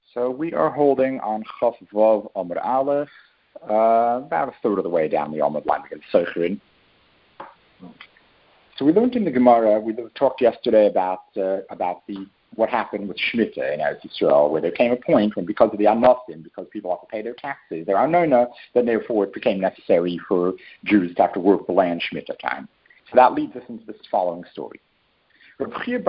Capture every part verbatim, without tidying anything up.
So we are holding on Chaf Vav Amud Aleph, uh, about a third of the way down the Amud line. We get Socherin. So we learned in the Gemara, we talked yesterday about uh, about the what happened with Shemitah in Eretz Yisrael, where there came a point when, because of the Anosim, because people have to pay their taxes, there are nona, then therefore it became necessary for Jews to have to work the land Shemitah time. So that leads us into this following story. These two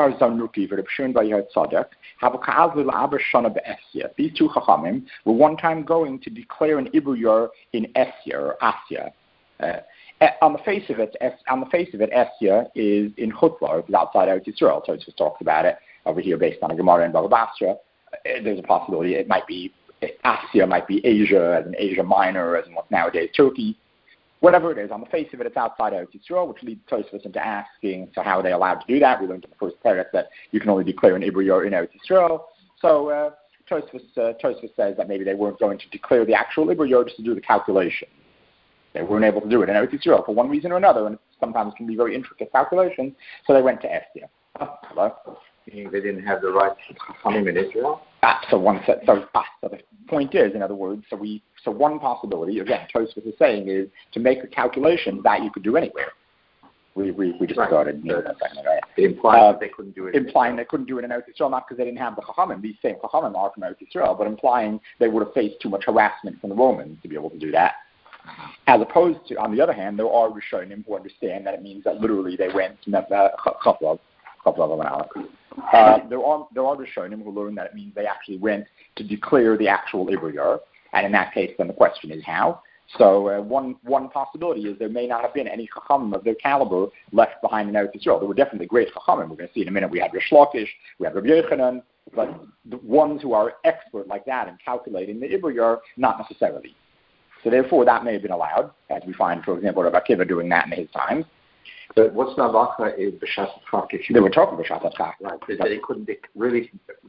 Chachamim were one time going to declare an Ibrur in Esya or Asya. Uh, on the face of it, es, on the face of it, Esya is in Chutlar, it's outside Eretz Yisrael. So it just talks about it over here based on a Gemara in Baba Basra. There's a possibility it might be Asya, might be Asia, as in Asia Minor, as in what's nowadays Turkey. Whatever it is, on the face of it, it's outside Eretz Yisrael, which leads Tosfos into asking, so how are they allowed to do that? We learned in the first paragraph that you can only declare an Ibrur in Eretz Yisrael. So uh, Tosfos, uh, Tosfos says that maybe they weren't going to declare the actual Ibrur just to do the calculation. They weren't able to do it in Eretz Yisrael for one reason or another, and sometimes can be very intricate calculations, so they went to Estia. Oh, hello? Meaning they didn't have the right to Chachamim in Israel? Ah, so one said, so, ah, so the point is, in other words, so we so one possibility, again, Tosfos is saying, is to make a calculation that you could do anywhere. We we, we just right. started so that second, right? Implying uh, that they couldn't do it. Implying they couldn't do it in Eretz Yisrael, not because they didn't have the Chachamim. These same Chachamim are from Eretz Yisrael, but implying they would have faced too much harassment from the Romans to be able to do that. As opposed to, on the other hand, there are Rishonim who understand that it means that literally they went to Chaflav, Chaflav Uh, there are there are Rishonim who learn that it means they actually went to declare the actual Ibrur, and in that case, then the question is how. So uh, one one possibility is there may not have been any Chachamim of their caliber left behind in Eretz Yisrael. There were definitely great Chachamim. We're going to see in a minute. We had Rish Lakish, we had Rabbi Yochanan, but the ones who are expert like that in calculating the Ibrur, not necessarily. So therefore, that may have been allowed, as we find, for example, Rabbi Akiva doing that in his times. But what's the halacha is b'shas ha'chak? They were talking b'shas ha'chak. Right. They, they couldn't de- really,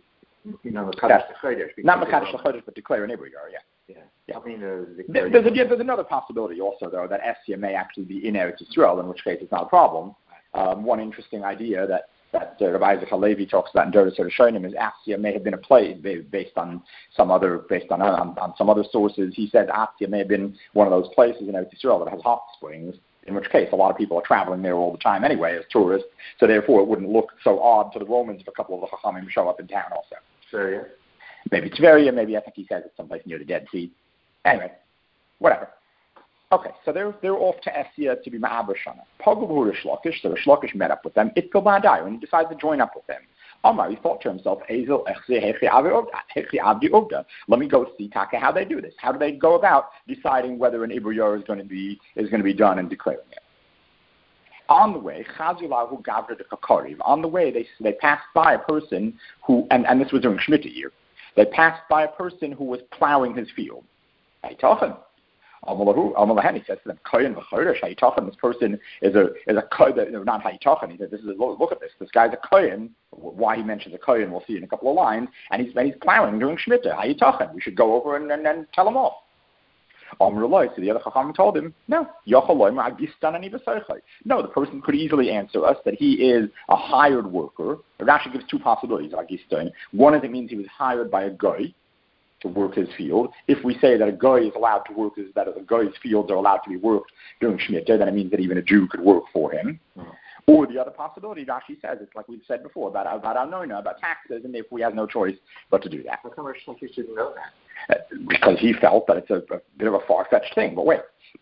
you know, mekadesh l'chodesh. Not mekadesh l'chodesh, but declare an Ibrur, yeah. Yeah. yeah. I mean, uh, there, there's, a, yeah, there's another possibility also, though, that Esya may actually be in Eretz Yisrael, in which case it's not a problem. Um, one interesting idea that that uh, Rabbi Isaac Halevi talks about in Doros Rishonim is Asya may have been a place based on some other based on, on on some other sources. He said Asya may have been one of those places in Eretz Yisrael that has hot springs. In which case, a lot of people are traveling there all the time anyway as tourists. So therefore, it wouldn't look so odd to the Romans if a couple of the Chachamim show up in town also. Tveria. Maybe Tveria. Maybe I think he says it's someplace near the Dead Sea. Anyway, whatever. Okay, so they're they're off to Esya to be Ma'aber Shana. Pagavu Rish Lakish, so Rish Lakish met up with them. Itkel Ba'adai, and he decided to join up with them. Amar, he thought to himself, Ezel Hechi Avdi Ovda. Let me go see Taka how they do this. How do they go about deciding whether an Ibrur is going to be is going to be done and declaring it? On the way, Chazulahu Gavra de Kakariv. On the way, they they passed by a person who, and, and this was during Shemitah year. They passed by a person who was plowing his field. Haytachan. Amalahu, he says to them, Kohen v'chodesh, Haytachan, this person is a, is a Kohen, not Haytachan, he said, this is a, look at this, this guy's a Kohen, why he mentions a Kohen, we'll see in a couple of lines, and he's, and he's plowing during Shemitah, Haytachan, we should go over and, and, and tell him off. Amrullah, so the other Chacham told him, no, no, the person could easily answer us that he is a hired worker. It actually gives two possibilities, Agistan. One is it means he was hired by a guy to work his field. If we say that a guy is allowed to work, is that a guy's fields are allowed to be worked during Shemitah, then it means that even a Jew could work for him. Mm-hmm. Or the other possibility, Rashi says, it's like we've said before, about, about Arnona, about taxes, and therefore he has no choice but to do that. How come Rish Lakish didn't know that? Uh, because he felt that it's a, a bit of a far-fetched thing. But wait.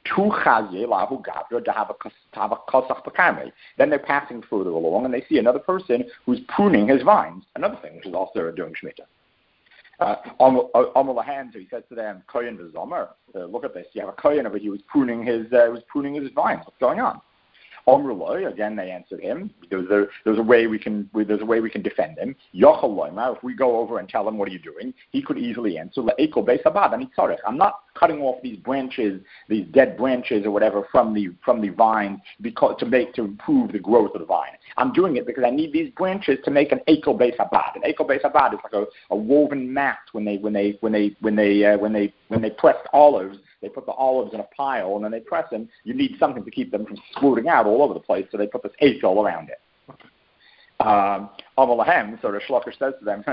Then they're passing further along, and they see another person who's pruning his vines. Another thing which is also during Shemitah. Uh, so he says to them, Kohen v'zomer, uh, look at this. You have a Kohen over here who's pruning his, uh, who's pruning his vines. What's going on? Again, they answered him. There's a, there's a way we can there's a way we can defend him. If we go over and tell him, what are you doing? He could easily answer, I'm not cutting off these branches, these dead branches or whatever from the from the vine because to make to improve the growth of the vine. I'm doing it because I need these branches to make an ekel beis habad. An ekel beis habad is like a, a woven mat when they when they when they when they uh, when they when they pressed olives. They put the olives in a pile and then they press them. You need something to keep them from squirting out all over the place, so they put this ekel around it. Um, Amalahem, so the Shlokish says to them,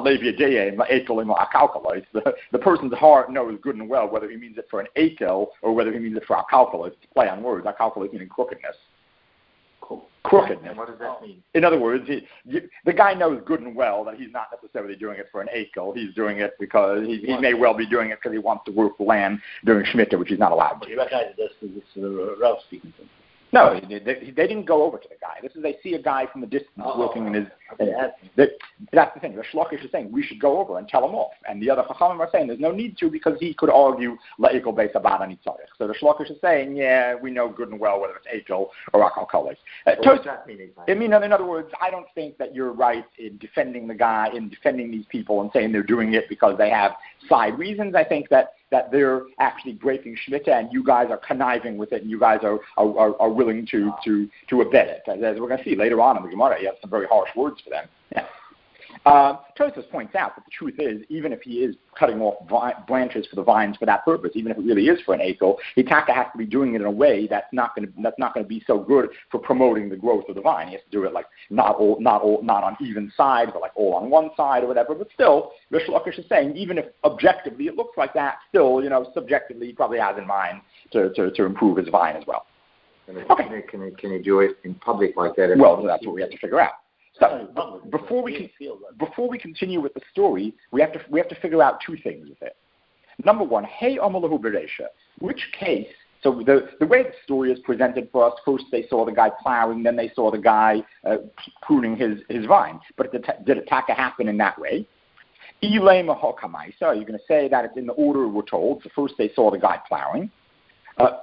the, the person's heart knows good and well whether he means it for an akel or whether he means it for akalkalos. It's play on words. Akalkalos meaning crookedness. Cool. Crookedness. And what does that mean? In other words, he, you, the guy knows good and well that he's not necessarily doing it for an akel. He's doing it because he, he may well be doing it because he wants to work the land during Shemitah, which he's not allowed to. You recognize this is the Rav speaking to him. No, they, they, they didn't go over to the guy. This is they see a guy from a distance oh, working in his. Okay, in, they, that's the thing. The Shlokish is saying we should go over and tell him off, and the other Chachamim are saying there's no need to because he could argue la'ikol beis abad ani tzarich. So the Shlokish is saying, yeah, we know good and well whether it's akel or akal kolich. Uh, what does that mean exactly? I mean, in other words, I don't think that you're right in defending the guy, in defending these people, and saying they're doing it because they have side reasons. I think that. that they're actually breaking Shemitah and you guys are conniving with it and you guys are are, are willing to, to, to abet it. As, as we're going to see later on in the Gemara, you have some very harsh words for them. Yeah. Uh, Tosfos points out that the truth is, even if he is cutting off vi- branches for the vines for that purpose, even if it really is for an akel, Hitaka has to be doing it in a way that's not going to that's not going to be so good for promoting the growth of the vine. He has to do it like not all not all not on even sides, but like all on one side or whatever. But still, Rish Lakish is saying even if objectively it looks like that, still you know subjectively he probably has in mind to, to, to improve his vine as well. Can he, okay. can, he, can, he, can he do it in public like that? Well, that's what we have to figure out. So before we can, before we continue with the story, we have to we have to figure out two things with it. Number one, hey amalahu beresha, which case? So the the way the story is presented for us, first they saw the guy plowing, then they saw the guy uh, pruning his, his vine. But did, did Ataka happen in that way? Ilay mahokamaisa, are you going to say that it's in the order we're told? So first they saw the guy plowing. Uh,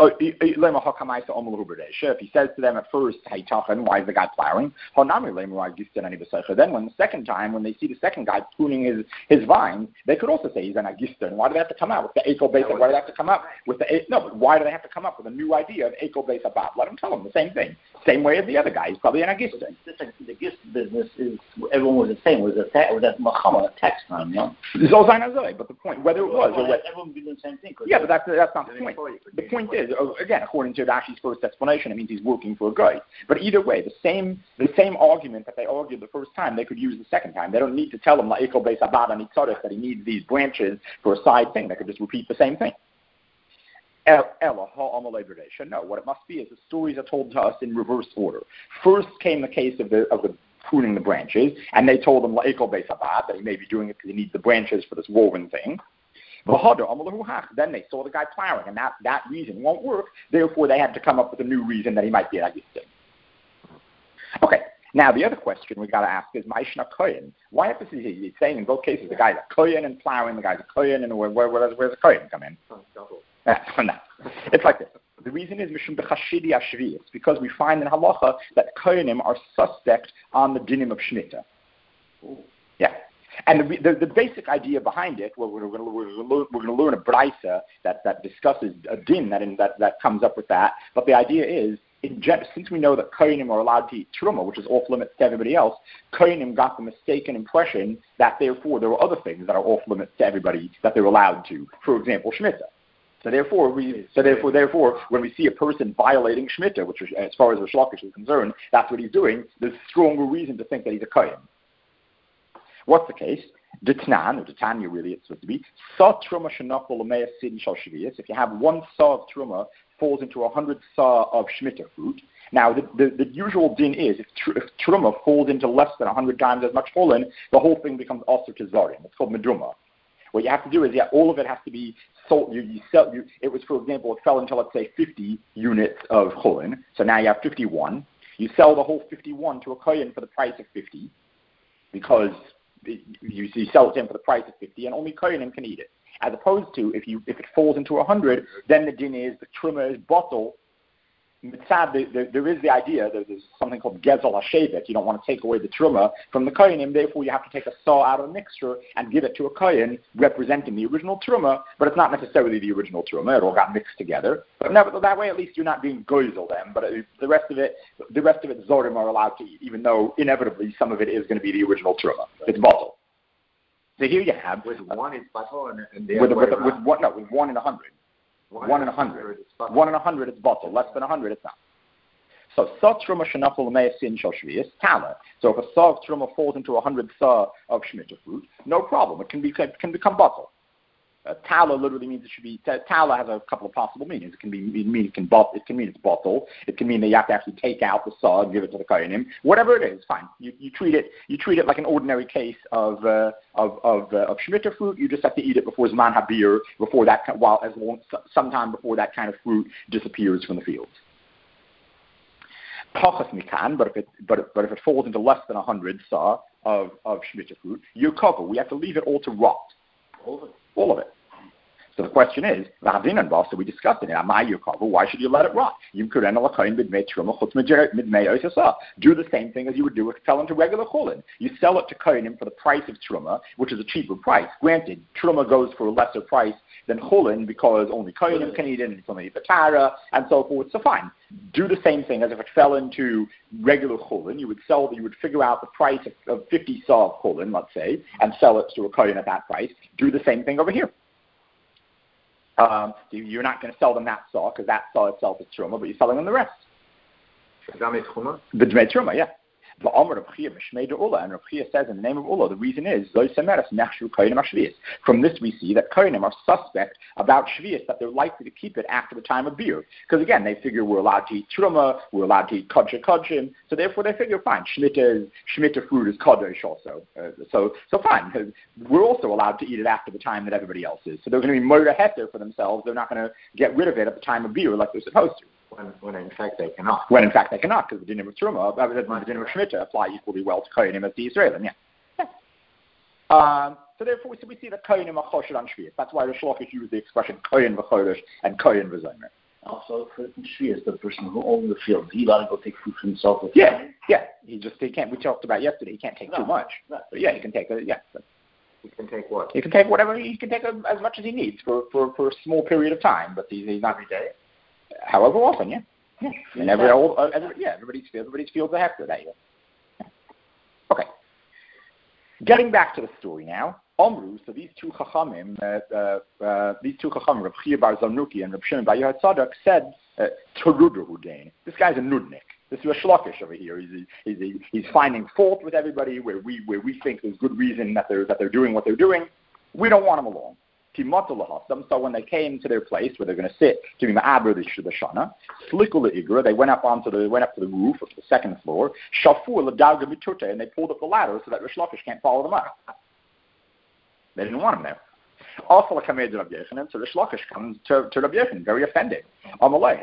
if he says to them at first, hey, Tachan, why is the guy plowing? Then when the second time, when they see the second guy pruning his, his vine, they could also say he's an agistan. Why do they have to come out with the Ekel Beis? Why do they have to come up with the no? But why do they have to come up with a new idea of Ekel Beis Abad? Let them tell them the same thing. Same way as the other guy. He's probably an agistan. The gist business is everyone was the same. Was a ta- was that Muhammad a tax time? No. But the point, whether it was or whether everyone be doing the same thing. Yeah, but that's that's not the point. The point is, again, according to Rashi's first explanation, it means he's working for a guy. But either way, the same the same argument that they argued the first time, they could use the second time. They don't need to tell him la'ikol beis abad ani tzarich that he needs these branches for a side thing. They could just repeat the same thing. No, what it must be is the stories are told to us in reverse order. First came the case of the of the pruning the branches, and they told him la'ikol beis abad that he may be doing it because he needs the branches for this woven thing. Then they saw the guy plowing, and that, that reason won't work. Therefore, they had to come up with a new reason that he might be an agistin. Okay, now the other question we got to ask is, Ma'ishna Kohen. Why is he saying in both cases the guy's a Kohen and plowing, the guy's a Kohen, and where, where, where, where's the Kohen come in? Uh, no. It's like this. The reason is Mishum B'chashidi Ashvi. It's because we find in Halacha that Kohenim are suspect on the dinim of Shemitah. Yeah. And the, the, the basic idea behind it, well, we're going we're to learn a brisa that, that discusses a din that, in, that that comes up with that. But the idea is, in gen- since we know that kohenim are allowed to eat truma, which is off limits to everybody else, kohenim got the mistaken impression that therefore there are other things that are off limits to everybody that they're allowed to. For example, shmita. So therefore, we so therefore therefore when we see a person violating shmita, which is, as far as Rish Lakish is concerned, that's what he's doing. There's stronger reason to think that he's a kohen. What's the case? Ditnan, or Titania really it's supposed to be, Sa Truma Shanakol Lamea Sin Shal Shvius. If you have one saw of Truma falls into a hundred saw of Shemitah fruit. Now, the, the, the usual din is, if, tr- if Truma falls into less than a hundred times as much Cholin, the whole thing becomes Aser Tizarim. It's called Meduma. What you have to do is, yeah, all of it has to be sold. You, you sell. You, it was, for example, it fell into, let's say, fifty units of Cholin. So now you have fifty-one. You sell the whole fifty-one to a Kohen for the price of fifty, because You, you sell it to him for the price of fifty, and only Kohanim can eat it. As opposed to if you if it falls into a hundred, then the din is the truma is bottle. Mitzad, the, the, there is the idea that there's something called gezel hashevet. You don't want to take away the truma from the kohenim, therefore you have to take a saw out of the mixture and give it to a kohen representing the original truma, but it's not necessarily the original truma. It all got mixed together. But never, that way, at least you're not being goizel them. But it, the rest of it, the rest of it, zorim are allowed to eat, even though inevitably some of it is going to be the original truma. It's bottle. So here you have with one it's bottle and, and the with, other with, way with one no with one in a hundred. One, one in a hundred. One in a hundred, it's bottle. Less than a hundred, it's not. So sa truma shenafel me'asin shel shvius tala. So if a sa of truma falls into a hundred sa of shemitah fruit, no problem. It can be it can become bottle. Uh, tala literally means it should be. T- tala has a couple of possible meanings. It can be it mean it can bot, It can mean it's bottle. It can mean that you have to actually take out the saw and give it to the kohenim. Whatever it is, fine. You, you treat it you treat it like an ordinary case of uh, of of, uh, of shemitah fruit. You just have to eat it before zman habir, before that while as long sometime before that kind of fruit disappears from the fields. Pachas mikan, but if it but but if it falls into less than a hundred saw of of shemitah fruit, you cover. We have to leave it all to rot. All of it. All of it. So the question is, so we discussed it. Why should you let it rot? Do the same thing as you would do if it fell into regular chulin. You sell it to kohenim for the price of truma, which is a cheaper price. Granted, truma goes for a lesser price than chulin because only kohenim can eat it and it's only patara and so forth. So fine. Do the same thing as if it fell into regular chulin. You would sell, you would figure out the price of, of fifty saw of chulin, let's say, and sell it to a kohen at that price. Do the same thing over here. Um, you're not going to sell them that saw because that saw itself is truma, but you're selling them the rest. The Dmei truma, yeah. The Amr of Chia Mishmei Ula, and Rav Chia says in the name of Ula, the reason is from this we see that kohenim are suspect about shvius, that they're likely to keep it after the time of beer, because again they figure we're allowed to eat truma, we're allowed to eat kodshah kodshim, so therefore they figure fine, shmita is shmita fruit is kodesh also, uh, so so fine, we're also allowed to eat it after the time that everybody else is, so they're going to be moira heter for themselves. They're not going to get rid of it at the time of beer like they're supposed to. When, when in fact they cannot. When in fact they cannot, because the din of truma, uh, the din of shmita apply equally well to kohenim as the Israelim. Yeah. yeah. Um, so therefore, so we see that kohenim are choshed on shvius. That's why the shlokish use the expression kohen v'chodesh and kohen v'zomer. Also, for shvius, the person who owns the field, he allowed to go take food for himself. With yeah, him. yeah. He just he can't. We talked about yesterday. He can't take no, too much. No. But yeah, he can take a yeah. But, he can take what? He can take whatever. He can take a, as much as he needs for, for, for a small period of time. But he's, he's not every day. However often, yeah. Yeah, and every, all, uh, every, yeah, everybody's everybody's fields a hectare that year. Yeah. Okay. Getting back to the story now, Omru. So these two chachamim, uh, uh, uh, these two chachamim, Reb Chia bar Zarnuki and Reb Shimon bar Yehotzadok, said, "Terudahu dain." This guy's a nudnik. This is a shlokish over here. He's he's he's finding fault with everybody where we where we think there's good reason that they're that they're doing what they're doing. We don't want them along. So when they came to their place where they're going to sit to be ma'aber the shana, slikul igra, they went up onto the went up to the roof of the second floor, shafu l'darga mitute, and they pulled up the ladder so that Rish Lakish can't follow them up. They didn't want him there. Also, like Rabbi Yochanan, so Rish Lakish comes to, to Rabbi Yochanan, very offended. What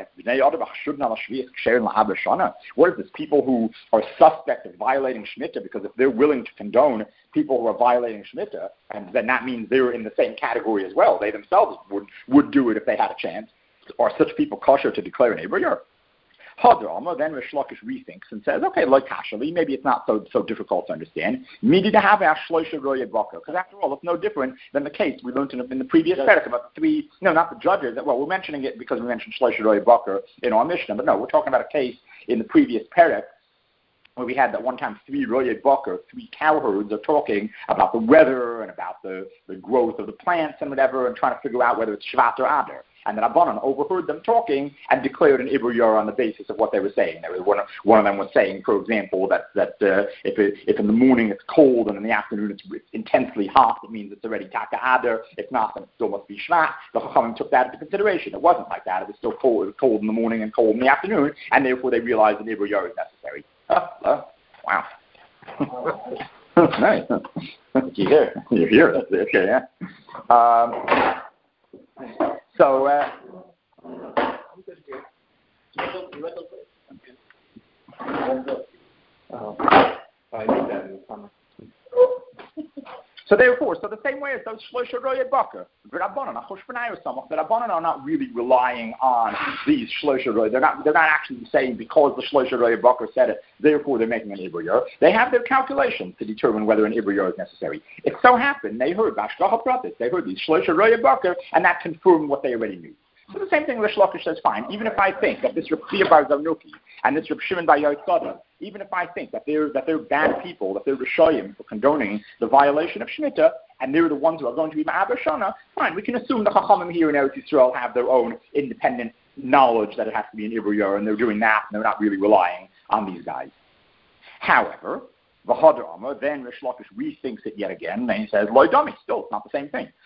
is this? People who are suspect of violating Shemitah, because if they're willing to condone people who are violating Shemitah, and then that means they're in the same category as well. They themselves would, would do it if they had a chance. Are such people kosher to declare an Eber? Hadrama, then Rish Lakish rethinks and says, okay, like Kashali, maybe it's not so so difficult to understand. Midi to have our Shloisha Roya Baka, because after all, it's no different than the case we learned in, in the previous parak about the three, no, not the judges. Well, we're mentioning it because we mentioned Shloisha Roya Baka in our Mishnah, but no, we're talking about a case in the previous parak where we had that one time three Roya Baka, three cowherds are talking about the weather and about the, the growth of the plants and whatever, and trying to figure out whether it's Shvat or Adar. And then Rabbanan overheard them talking and declared an Ibur Yor on the basis of what they were saying. There was one, of, one of them was saying, for example, that, that uh, if, it, if in the morning it's cold and in the afternoon it's intensely hot, it means it's already Taka Adar. If not, then it still must be Shvat. The Chachamim took that into consideration. It wasn't like that. It was still cold. It was cold in the morning and cold in the afternoon, and therefore they realized an Ibur Yor is necessary. Oh, oh, wow. Nice. You hear? You hear it. Okay, yeah. Um, So, uh, so therefore, so the same way as those Shloisha Roya Baka, the Rabbanan, the Rabbanan are not really relying on these Shloisha Roya. They're not, they're not actually saying because the Shloisha Roya Baka said it, therefore they're making an Ibur Yor. They have their calculations to determine whether an Ibur Yor is necessary. It so happened they heard Bashgacha Pratis, they heard these Shloisha Roya Baka, and that confirmed what they already knew. So the same thing Rish Lakish says, fine, even if I think that this Reb Chia bar Zarnuki and this Reb Shimon bar Yehotzadok, even if I think that they're, that they're bad people, that they're Rishoyim for condoning the violation of Shemitah, and they're the ones who are going to be Ma'aber Shana, fine, we can assume the Chachamim here in Eretz Yisrael have their own independent knowledge that it has to be an Ibriyar, and they're doing that, and they're not really relying on these guys. However, the Hadar Amar, then Rish Lakish rethinks it yet again, and he says, Loidami, still, it's not the same thing.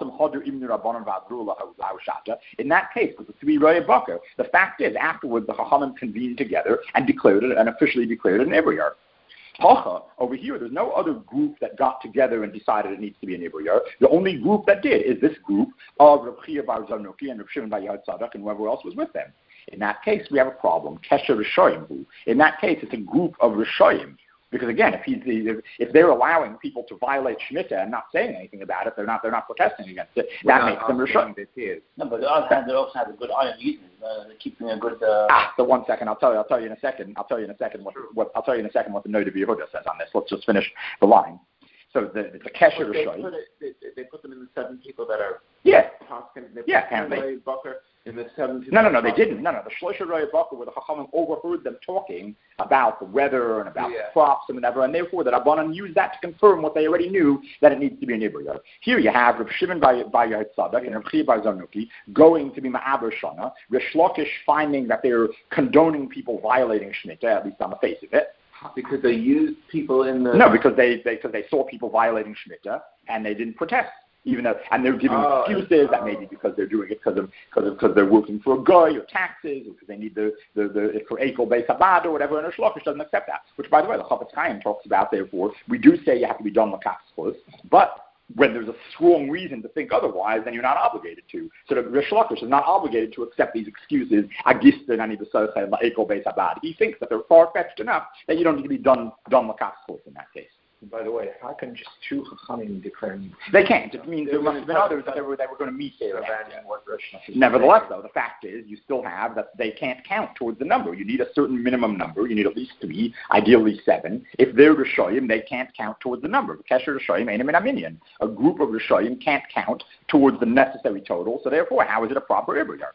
In that case, with the three Raya Bakr, the fact is, afterwards, the Chachamim convened together and declared it, and officially declared it an Ibriyar. Hacha, over here, there's no other group that got together and decided it needs to be an Ibriyar. The only group that did is this group of Reb Chia bar Zarnuki and Reb Shimon bar Yehud Tzadok and whoever else was with them. In that case, we have a problem. Kesher Rishoyim. In that case, it's a group of Rishoyim. Because again, if he's if, if they're allowing people to violate Shemitah and not saying anything about it, they're not they're not protesting against it. We're that makes them Rishoyim. No, but the other hand, they also have a good eye on Eden. Uh, they're keeping a good. Uh... Ah, so one second, I'll tell you. I'll tell you in a second. I'll tell you in a second what, what I'll tell you in a second what the Noda B'Yehuda says on this. Let's just finish the line. So the the Kesher Rishoyim. They, they put them in the seven people that are yeah Toscan. Yeah, apparently. In the seven no, no, no, they didn't. No, no, the Shloisha Raya Bakr, where the Chachamim overheard them talking about the weather and about yeah. the crops and whatever, and therefore the Rabbanan used that to confirm what they already knew, that it needs to be an Ibriyar. Here you have Reb Shimon bar Yehud Tzadok and Reb Chia bar Zarnuki going to be Ma'aber Shana, Rish Lakish finding that they're condoning people violating Shemitah, at least on the face of it. Because they used people in the... No, because they, they, because they saw people violating Shemitah, and they didn't protest. Even though, and they're giving oh, excuses that maybe because they're doing it because of because of because they're working for a guy or taxes or because they need the the, the for Ekel Beis Habad or whatever, and Rish Lakish doesn't accept that. Which, by the way, the Chafetz Chaim talks about. Therefore, we do say you have to be done l'katzchus, but when there's a strong reason to think otherwise, then you're not obligated to. So the Rish Lakish is not obligated to accept these excuses. Agisten ani b'sochem la'Ekel Beis Habad. He thinks that they're far fetched enough that you don't need to be done done l'katzchus in that case. By the way, how can just two Chachamim declare? They can't. It means there must have been others that they were, they were going to meet there. Nevertheless, though, the fact is you still have that they can't count towards the number. You need a certain minimum number. You need at least three, ideally seven. If they're Rishoyim, they can't count towards the number. Kesher Rishoyim, Einem and Aminyan. A group of Rishoyim can't count towards the necessary total, so therefore, how is it a proper Ibriyar?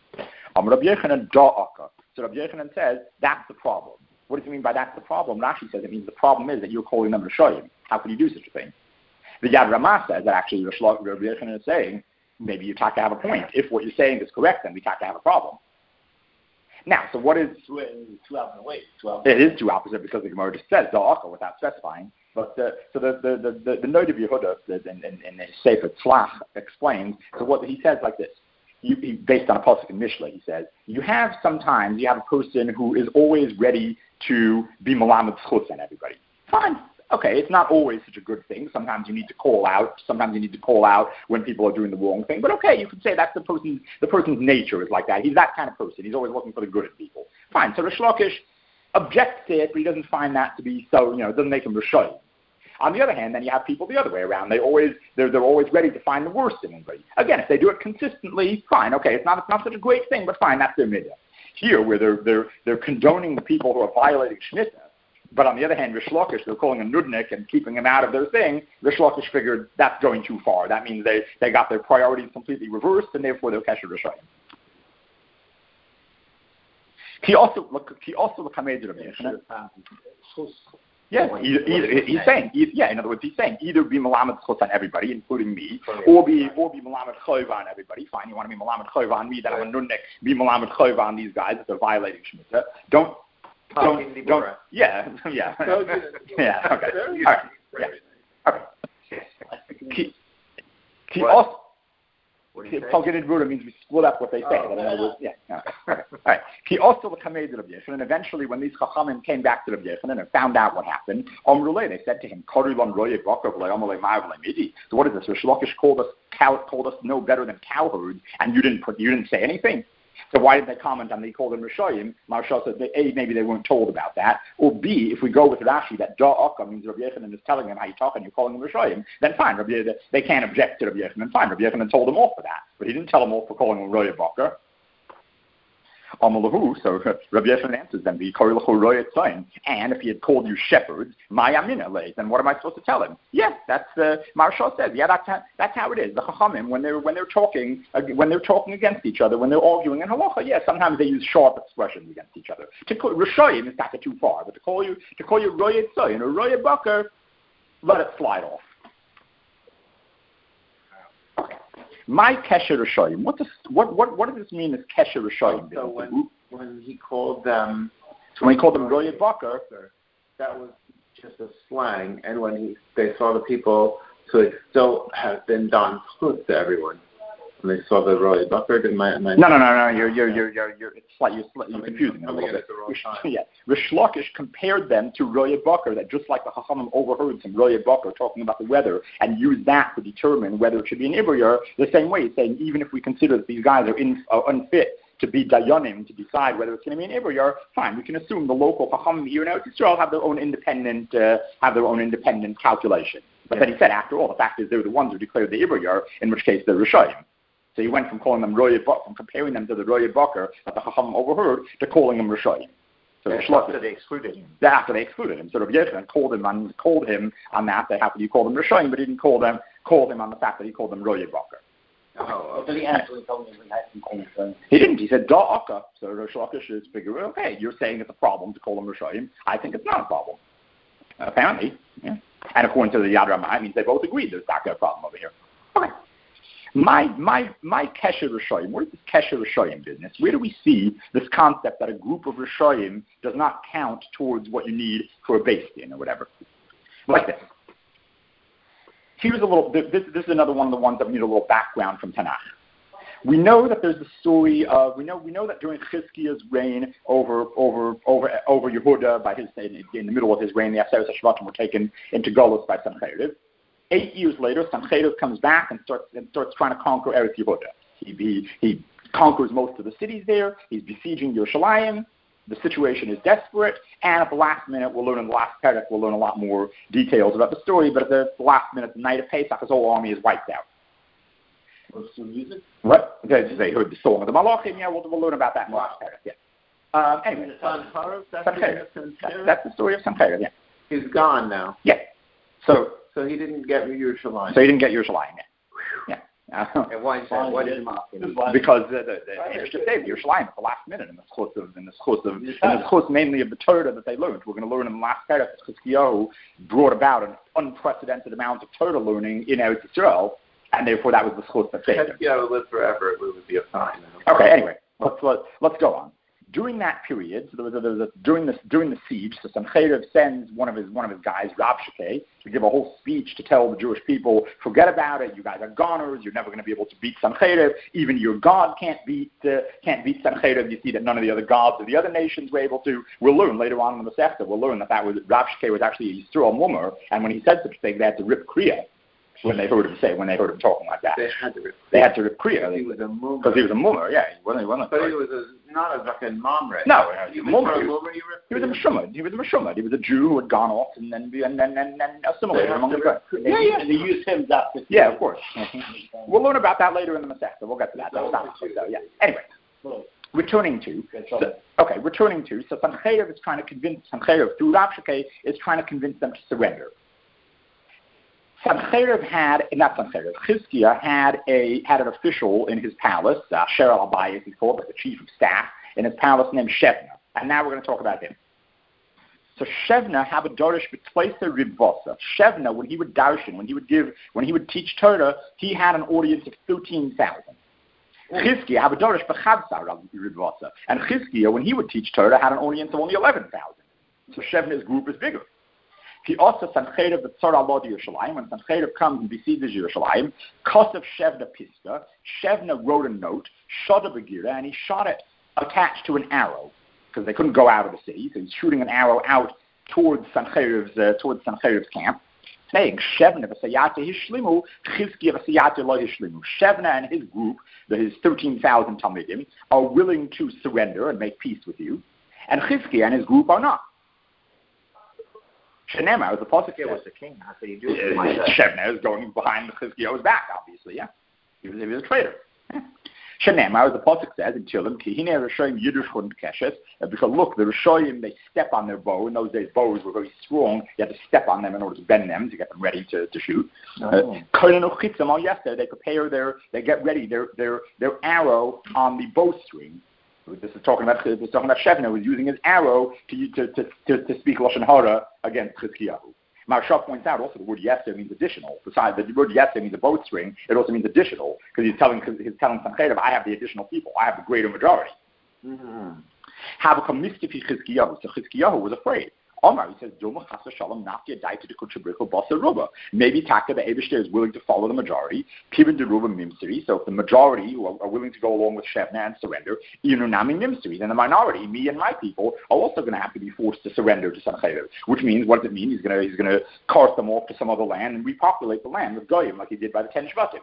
Um, Rabbi Yechanan da'aka. So Rabbi Yechanan says, that's the problem. What does it mean by that's the problem? Rashi says it means the problem is that you're calling them Rishoyim. How can you do such a thing? The Yad Ramah says that actually Rabbi Yechanan is saying, maybe you talk to have a point. If what you're saying is correct, then we talk to have a problem. Now, so what is... Two, two opposite ways. Two opposite. It is two opposite because the Gemara just says Da'aka without specifying. But uh, so the the the the, the Noda B'Yehuda in, in, in his Sefer Tzlach explains, so what he says like this. You, he, based on a pasuk in Mishlei, he says, you have sometimes, you have a person who is always ready to be malamed chutz on everybody. Fine. Okay, it's not always such a good thing. Sometimes you need to call out. Sometimes you need to call out when people are doing the wrong thing. But okay, you could say that's the person's, the person's nature is like that. He's that kind of person. He's always looking for the good in people. Fine. So Rish Lakish objects to it, but he doesn't find that to be so, you know, it doesn't make him Rishoyim. On the other hand, then you have people the other way around. They always they're they're always ready to find the worst in anybody. Again, if they do it consistently, fine. Okay, it's not it's not such a great thing, but fine, that's their midah. Here, where they're they're they're condoning the people who are violating Shemitah, but on the other hand, Rish Lakish, they're calling him nudnik and keeping him out of their thing. Rish Lakish figured that's going too far. That means they, they got their priorities completely reversed, and therefore they're Kesher Rishayim. He also look. He also look Yes, either, either, he's saying, either, yeah. In other words, he's saying either be malamed chutz on everybody, including me, or be or be malamed choiv on everybody. Fine, you want to be malamed choiv on me, that I'm a nunnik. Be malamed choiv on these guys that they're violating Shemitah. Don't, don't, don't. Yeah, yeah, yeah. Okay, all right, yeah, okay. He, he also. Pulgated Ruda means we split up what they say. Oh, in other words, yeah. Okay. Okay. All right. He also came to Rabbi Yechanan, and eventually, when these Chachamim came back to Rabbi Yechanan and found out what happened, Omrulei, they said to him, "So what is this? Rish Lakish called us cow, told us no better than cowherds, and you didn't put, you didn't say anything. So why did they comment on they called them Rishoyim? Marshal said, that A, maybe they weren't told about that, or B, if we go with Rashi, that Da'aka means Rabbi Yechanan is telling them how you talk and you're calling them Rishoyim, then fine, Rabbi, they can't object to Rabbi Yechanan, fine, Rabbi Yechanan told them off for that, but he didn't tell them off for calling them Roya Bakr. Amalahu, so Rabbi Yechanan answers them, and if he had called you shepherds, then what am I supposed to tell him? Yeah, that's the, Marshal says, yeah, that's how, that's how it is. The Chachamim, when they're, when they're talking, uh, when they're talking against each other, when they're arguing in halacha, yeah, sometimes they use sharp expressions against each other. To call Rishoyim is not too far, but to call you, to call you Roya Tzayin or Roya Bakr, let it slide off. Okay. My Kesher Rishoyim. What does what what what does this mean? As Kesher Rishoyim? So when when he called them, when he called them Roya Bakar, that was just a slang. And when he they saw the people, so it still has been done to everyone. When they saw the Roya Bakar, did my, my no no no no you're you're you're you're you're it's like you're, you're confusing them a little bit. Yeah, Rish Lakish compared them to Roya Bakar, that just like the Chachamim overheard some Roya Bakar talking about the weather and used that to determine whether it should be an Ibriyar, the same way, saying even if we consider that these guys are, in, are unfit to be Dayanim, to decide whether it's going to be an Ibriyar, fine, we can assume the local Chachamim here in Eretz Yisrael have their own independent uh, have their own independent calculation. But then he said, after all, the fact is they're the ones who declared the Ibriyar, in which case they're Rishayim. So he went from calling them Roya Bakar, from comparing them to the Roya Bakar that the Chacham overheard, to calling them Rishayim. So yeah, after they excluded him. After they excluded him. So Rabbi Yochanan called him on called him on that. They happened to call them Rishayim, but he didn't call them call him on the fact that he called them Roya Bakar. Oh, okay. So he actually told me when He didn't. He said Da'aka. So Rish Lakish is figure. Okay, you're saying it's a problem to call them Rishayim. I think it's not a problem. Uh, apparently, yeah. And according to the Yad Ramah, it means they both agreed there's not a problem over here. Okay. My my my Kesher Rishoyim, what is this Kesher Rishoyim business? Where do we see this concept that a group of Rishoyim does not count towards what you need for a base din or whatever? Like this. Here's a little, this, this is another one of the ones that we need a little background from Tanakh. We know that there's the story of, we know we know that during Chizkiah's reign over over over over Yehuda, by his in, in the middle of his reign, the Aseret HaShvatim were taken into Golus by Sancheriv. Eight years later, Sancheriv comes back and starts and starts trying to conquer Eretz Yehuda. He, he he conquers most of the cities there. He's besieging Yerushalayim. The situation is desperate, and at the last minute, we'll learn in the last parak, we'll learn a lot more details about the story. But at the last minute, the night of Pesach, his whole army is wiped out. What's the music? What? They, they heard the song of the Malachim. Yeah, we'll, we'll learn about that in the last parak. Yeah. Um, anyway, Sancheriv, that's, that's, that's the story of Sancheriv. Yeah. He's gone now. Yeah. So. So he didn't get Yerushalayim. So he didn't get Yerushalayim. Yeah. Yeah. Uh, and why is that? Why did because the the, the just saved Yerushalayim at the last minute in the schus of in the schus of in the schus mainly of the Torah that they learned. We're going to learn in the last parak that Chizkiyahu brought about an unprecedented amount of Torah learning in Eretz Yisrael, and therefore that was the schus that saved him. If Chizkiyahu lived forever, it would be a sign. Okay. Anyway, let's let, let's go on. During that period, so there was a, there was a, during this during the siege, so Sancheriv sends one of his one of his guys, Rabshakeh, to give a whole speech to tell the Jewish people, forget about it. You guys are goners. You're never going to be able to beat Sancheriv. Even your God can't beat uh, can't beat Sancheriv. You see that none of the other gods of the other nations were able to. We'll learn later on in the Masechta. We'll learn that that was Rabshakeh was actually a Yisrael Mummer, and when he said such a thing, they had to rip Kriya. When they heard him say, when they heard him talking like that, they had to rip. They had to rip Kriya. He was a mummer. Because he was a mummer, yeah. He wasn't, he wasn't but he was a, not a fucking momre. No, he was a mummer. He was, he was a meshumad. He was a meshumad. He was a Jew who had gone off and then and then and, and assimilated among the Goyim. Yeah, yeah. And they used him that. Yeah, of course. We'll learn about that later in the Masechta. We'll get to that. That's not so, yeah. Anyway, returning to so, okay, returning to so Sancheriv is trying to convince Sancheriv through Rabshakeh is trying to convince them to surrender. Sancheriv had, not Sancheriv, Chizkiah had a had an official in his palace, uh, Sherel Abayis, he's called, like the chief of staff, in his palace named Shevna. And now we're going to talk about him. So Shevna have a dorish betplacer ribvosa. Shevna, when he would darshan, when he would give, when he would teach Torah, he had an audience of thirteen thousand. Chizkiah have a dorish bechadsa ribvosa. And Chizkiah, when he would teach Torah, had an audience of only eleven thousand. So Shevna's group is bigger. He also Sancheriv the Tzar Allah to Yerushalayim. When Sancheriv comes and besieges Yerushalayim, Kosev Shevna Piska, Shevna wrote a note, shot a Begira, and he shot it attached to an arrow because they couldn't go out of the city. So he's shooting an arrow out towards Sancheriv's uh, towards Sancheriv's camp, saying Shevna v'Sayate Hishlimu, Chizkiah v'Sayate Lo Hishlimu. Shevna and his group, the, his thirteen thousand Talmidim, are willing to surrender and make peace with you, and Chizkiah and his group are not. Shenema, the pasuk was the king. How could he do it? Uh, Shevna is going behind Chizkiah's back, obviously. Yeah, he was, he was a traitor. Yeah. Shenema, the pasuk says in Tehillim, Kihine Rishoyim Yidushun Keshes, because look, the Rishoyim they step on their bow. In those days, bows were very strong. You had to step on them in order to bend them to get them ready to, to shoot. Oh. Uh, yesterday they prepare their, they get ready their their their arrow on the bowstring. This is talking about this is talking about Shevna was using his arrow to to to, to, to speak lashon hara against Chizkiyahu. Maharsha points out also the word yeser means additional. Besides, the word yeser means a bowstring. It also means additional because he's telling he's telling Sancheirav, I have the additional people. I have the greater majority. Mm-hmm. Have a mystic Chizkiyahu. So Chizkiyahu was afraid. Omar, he says, maybe Taka the Eibishter is willing to follow the majority. Pibin Deruba Mimsiri. So if the majority who are, are willing to go along with Shevna and surrender, Inunami Mimsiri, then the minority, me and my people, are also going to have to be forced to surrender to Sancheirav. Which means, what does it mean? He's going to he's going to cart them off to some other land and repopulate the land with Goyim, like he did by the Ten Shvatim.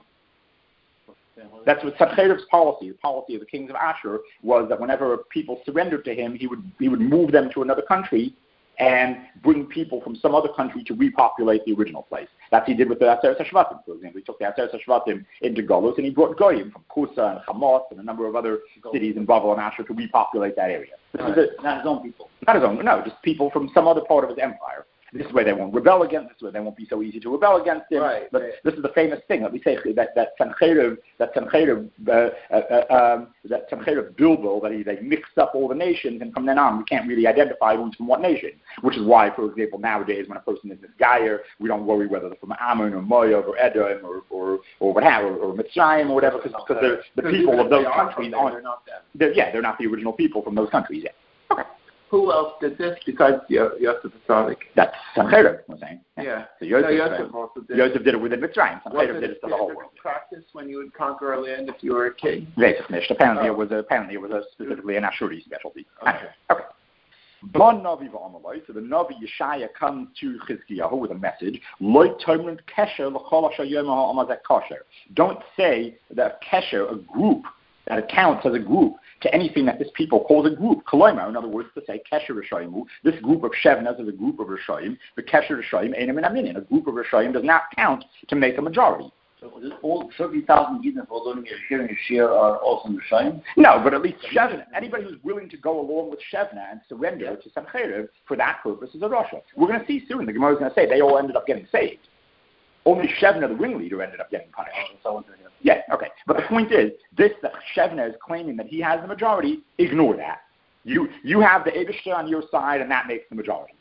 That's what Sancheirav's policy, the policy of the kings of Ashur, was that whenever people surrendered to him, he would he would move them to another country and bring people from some other country to repopulate the original place. That's what he did with the Aseret HaShvatim, for example. He took the Aseret HaShvatim into Golos, and he brought Goyim from Kusa and Hamath and a number of other cities in Bavel and Asher to repopulate that area. This Right. is a, Not his own people. not his own, no, just people from some other part of his empire. This way they won't rebel against. This way they won't be so easy to rebel against him. Right, but right. this is the famous thing that we say that that Sancheirav, that Sancheirav, uh, uh, um, that Sancheirav Bilbo, that he, they mixed up all the nations, and from then on we can't really identify who's from what nation. Which is why, for example, nowadays when a person is Nisgayer, we don't worry whether they're from Ammon or Moab or Edom or or or what have or, or Mitzrayim or whatever, because the the people of those countries aren't. They're not them. They're, yeah, they're not the original people from those countries yet. Okay. Who else did this besides Yo- Yosef Atzadik? That's Sancheirav, I'm saying. Yeah. So Yosef, So Yosef also did. Yosef did it within Mitzrayim. Was Sancheirav it did a it to the whole standard world. practice when you would conquer a land if you were a king? Basically, apparently Oh. it was a, apparently it was a specifically an Ashuri specialty. Okay. Okay. Bon Navi v'Amalai. So the Navi Yeshaya comes to Chizkiyahu with a message. Loi toimrent kesher l'chol asher yom ha'amazek kosher. Don't say that a kesher, a group, that accounts as a group to anything that this people calls a group. Koloima, in other words, to say Kesher Rishayim, this group of Shevnas is a group of Rishayim, the Kesher Rishayim, Einem and Aminin. A group of Rishayim does not count to make a majority. So all thirty thousand Yidden for learning Yeshir and Yeshir are also in the Shayim? No, but at least Shevna, anybody who's willing to go along with Shevna and surrender to Sancheirav for that purpose is a Rasha. We're going to see soon, the Gemara is going to say they all ended up getting saved. Only Shevna, the ringleader, ended up getting punished. So, Yeah, okay. But the point is, this that Shevna is claiming that he has the majority, ignore that. You you have the Eibishter on your side, and that makes the majority.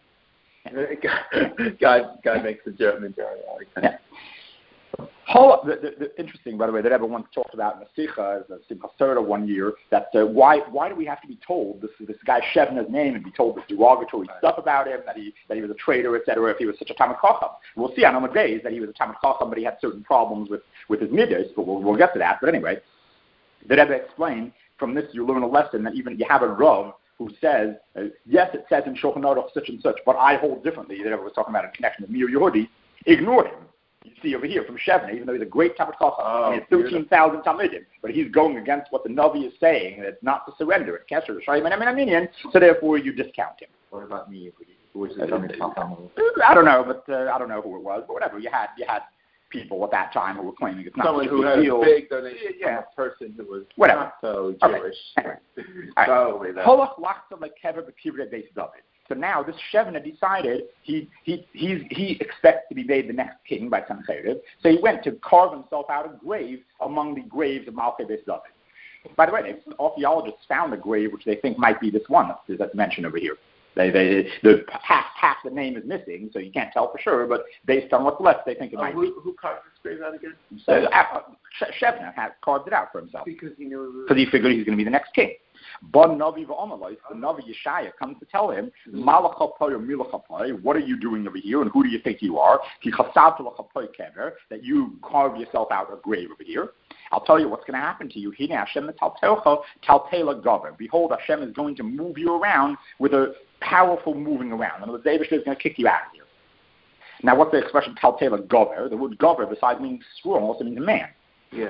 God, God makes the majority. I like that. Yeah. Whole, the, the, the, interesting, by the way, that everyone talked about in the Sikha, the Simchas Torah one year, that uh, why why do we have to be told this this guy Shevna's name and be told this derogatory stuff about him, that he that he was a traitor, et cetera, if he was such a Talmid Chacham? We'll see on Amud Beis that he was a Talmid Chacham, but he had certain problems with, with his midas, but we'll, we'll get to that. But anyway, the Rebbe explained, from this you learn a lesson that even you have a Rav who says, uh, yes, it says in Shulchan Aruch such and such, but I hold differently. The Rebbe was talking about in connection with Mir Yehudi. Ignore him. You see over here from Shevna, even though he's a great Talmid Chacham, Oh, he has thirteen thousand Talmidim, but he's going against what the Navi is saying, that it's not to surrender. It Kesher, Shayim, and Aminian, so therefore you discount him. What about me? Who was the Talmid Chacham? I don't know, but uh, I don't know who it was, but whatever. You had you had people at that time who were claiming it's not Someone such a who big had deal. a big donation Yeah. from a person who was Whatever. not so Okay. Jewish. Anyway. All right. Probably that. Holach lachta like kever b'kivrei beis David. So now this Shevna decided he he he he expects to be made the next king by Sancheirav. So he went to carve himself out a grave among the graves of Malchei Beis David. By the way, they, archaeologists found a grave which they think might be this one that's, that's mentioned over here. They they the half half the name is missing, so you can't tell for sure. But based on what's left, they think it Oh, might who, be. who carved this grave out again? So, uh, Shevna had carved it out for himself Because he knew. because he figured he's going to be the next king. Bon Navi v'Amalai, the Navi Yeshaya comes to tell him, Malachapai or Milachapai, what are you doing over here, and who do you think you are? Ki chasavta l'chapai kever, that you carved yourself out a grave over here. I'll tell you what's going to happen to you. Hine Hashem taltelcha taltela gaver. Behold, Hashem is going to move you around with a powerful moving around. In other words, David is going to kick you out of here. Now, what's the expression taltela gaver? The word gaver, besides meaning strong, also means a man. Yeah.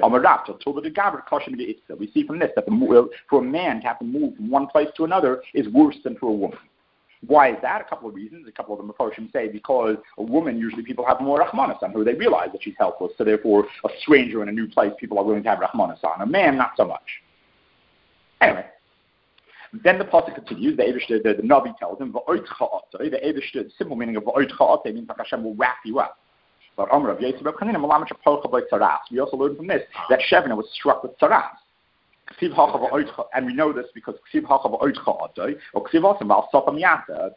We see from this that the, for a man to have to move from one place to another is worse than for a woman. Why is that? A couple of reasons. A couple of them Mephoshim say because a woman, usually people have more Rahmanas on her. They realize that she's helpless, so therefore a stranger in a new place, people are willing to have Rahmanas on. A man, not so much. Anyway, then the pasuk continues. The Eibishter, the, the Navi tells him, the Eibishter, the simple meaning of V'oitcha means like Hashem will wrap you up. But we also learn from this that Shevna was struck with tzaras. and we know this because Ksiv Hachav Oitcha Atoi, or Ksiv Osam Al Sopam Yata,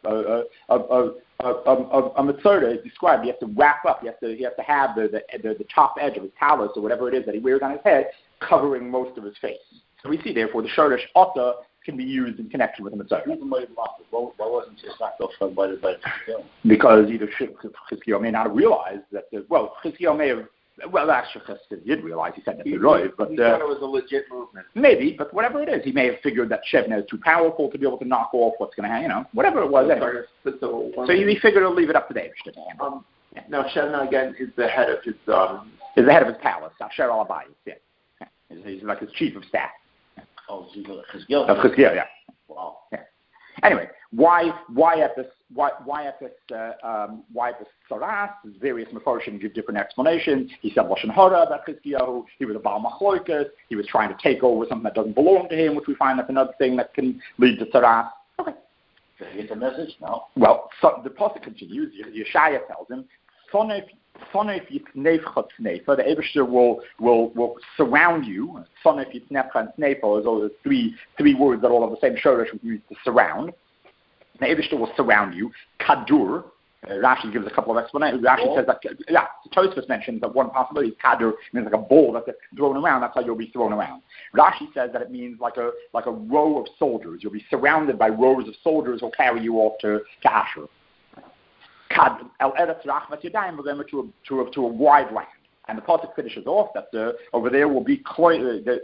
a Mitzvah is described. He has to wrap up. He has to. He has to have the the, the, the top edge of his talus or whatever it is that he wears on his head, covering most of his face. So we see therefore the Shoresh Otta can be used in connection with the Mitzvah. Why wasn't it knocked off by the by the Because either Chizkiyahu may not have realized that. The, well, Chizkiyahu may have. Well, actually, Chizkiyahu did realize he said that the Roy, but he uh, thought it was a legit movement. Maybe, but whatever it is, he may have figured that Shevna is too powerful to be able to knock off what's going to happen. You know, whatever it was. Anyway. So, so he, he figured to leave it up to David. Um, yeah. Now, Shevna again is the head of his. Um, is the head of his palace. Asher al Abayis. Yeah, he's, he's like his chief of staff. Oh, Chizkiyahu. Of Chizkiyahu, yeah. Wow. Yeah. Anyway, why why at this why why at this uh, um, why at this Saras? Various Mefarshim give different explanations. He said Lashon Hara about Chizkiyahu. He was a Baal Machloikas. He was trying to take over something that doesn't belong to him, which we find that's another thing that can lead to Saras. Okay. Did you get the message? No. Well, so the pasuk continues. Yeshaya tells him, "Sonef Sonef Yitznef Chatznefa." The Eibishter will will will surround you. Sonef Yitznef Chatznefa is all the three three words that all have the same shoresh, which means to surround. The Eibishter will surround you. Kadur. Uh, Rashi gives a couple of explanations. Rashi ball? says that, yeah, Tosfos mentions that one possibility is Kadur means like a ball that gets thrown around. That's how you'll be thrown around. Rashi says that it means like a like a row of soldiers. You'll be surrounded by rows of soldiers who'll carry you off to, to Asher. El Eretz Rachmat Yadayim, we're going to a, to a, to a wide land. And the pasuk finishes off that uh, over there will be the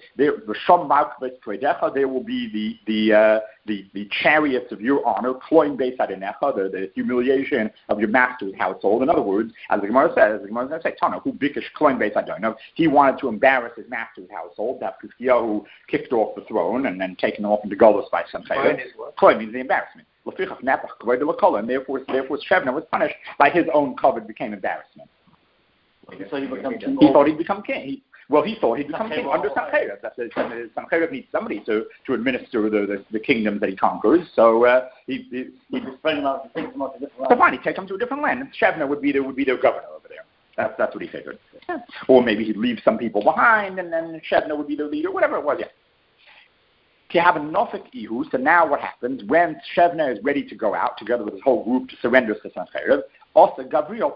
there will be the the uh, the, the chariots of your honor, kloin beis adinecha, the the humiliation of your master's household. In other words, as the Gemara says, the Gemara is going to say, Tana, who bikish kloin beis adinecha. He wanted to embarrass his master's household. That Chizkiyahu kicked off the throne and then taken off into Golus by Sancheriv. Kloin means the embarrassment. And therefore, therefore Shevna was punished by his own covet became embarrassment. So he, king he thought he'd become king. He, well, he thought he'd become king under Sancheriv. That's Sancheriv needs somebody to, to administer the, the, the kingdoms that he conquers. So uh, he he, he spread him out, take him out to different so fine, he'd take him to a different land. Shevna would be the would be their governor over there. That's that's what he figured. Yeah. Or maybe he'd leave some people behind, and then Shevna would be the leader. Whatever it was, yeah. To have a Nofik Ihu, so now what happens when Shevna is ready to go out together with his whole group to surrender to Sancheriv? Also, Gabriel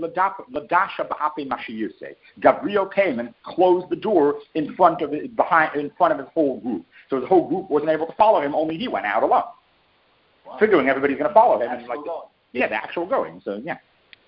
Gabriel came and closed the door in front of it, behind in front of his whole group. So his whole group wasn't able to follow him. Only he went out alone, wow. Figuring everybody's going to follow him. And like, yeah, the actual going. So yeah.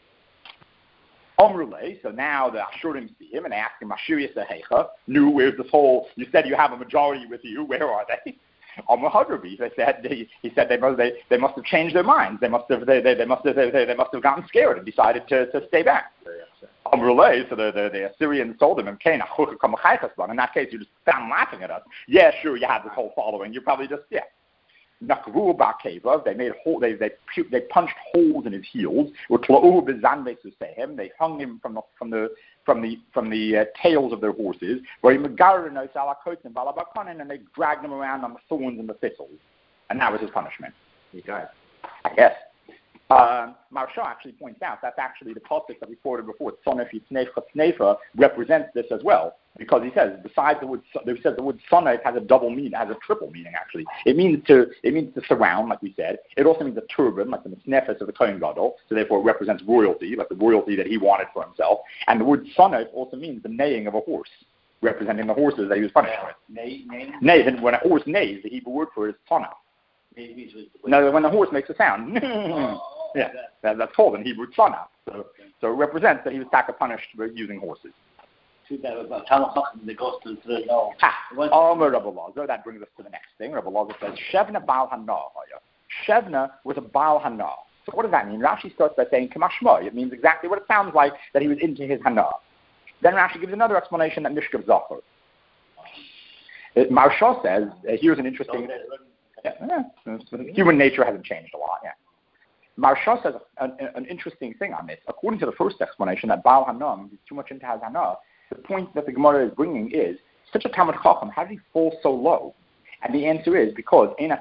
Omrule, so now the Ashurim see him and ask him, Ashur Yesehecha, knew where's this whole, you said you have a majority with you, where are they? Omrahadrabi, they said, they, he said they must, they, they must have changed their minds, they must have, they, they, they must have, they, they must have gotten scared and decided to, to stay back. Omrule, so the, the, the Assyrians told him, in that case you just stand laughing at us. Yeah, sure, you had this whole following, you probably just, yeah. Nakru Bakeva, they made hole, they they they punched holes in his heels. They hung him from the from the from the from the uh, tails of their horses. And they dragged him around on the thorns and the thistles, and that was his punishment. You guys, I guess. Um, Maharsha actually points out that's actually the pasuk that we quoted before. Sonef Yitznef Chatznefa represents this as well, because he says besides the word, he says the word sonef has a double meaning, has a triple meaning actually. It means to it means to surround, like we said. It also means a turban, like the mitznefes of the Kohen Gadol. So therefore, it represents royalty, like the royalty that he wanted for himself. And the word sonef also means the neighing of a horse, representing the horses that he was punished with. Neigh, neigh. Neigh. Then when a horse neighs, the Hebrew word for it is tonah. No, when the horse makes a sound. Oh, yeah, that, that's called in Hebrew tzana. So, so it represents that he was taka punished for using horses. Too bad about Talmud Chacham, the ghost of the no. Oh, Rabbi Lazar, that brings us to the next thing. Rabbi Lazar says, Shevna Baal Hana. Shevna was a Baal Hana. So what does that mean? Rashi starts by saying Kamashma. It means exactly what it sounds like, that he was into his Hana. Then Rashi gives another explanation that Mishkav Zachar. Maharsha says, uh, here's an interesting... Yeah, yeah, human nature hasn't changed a lot, yeah. Maharsha says an, an interesting thing on this. According to the first explanation, that Baal Hanam is too much into his Hana, the point that the Gemara is bringing is, such a Talmud Chacham, how did he fall so low? And the answer is because the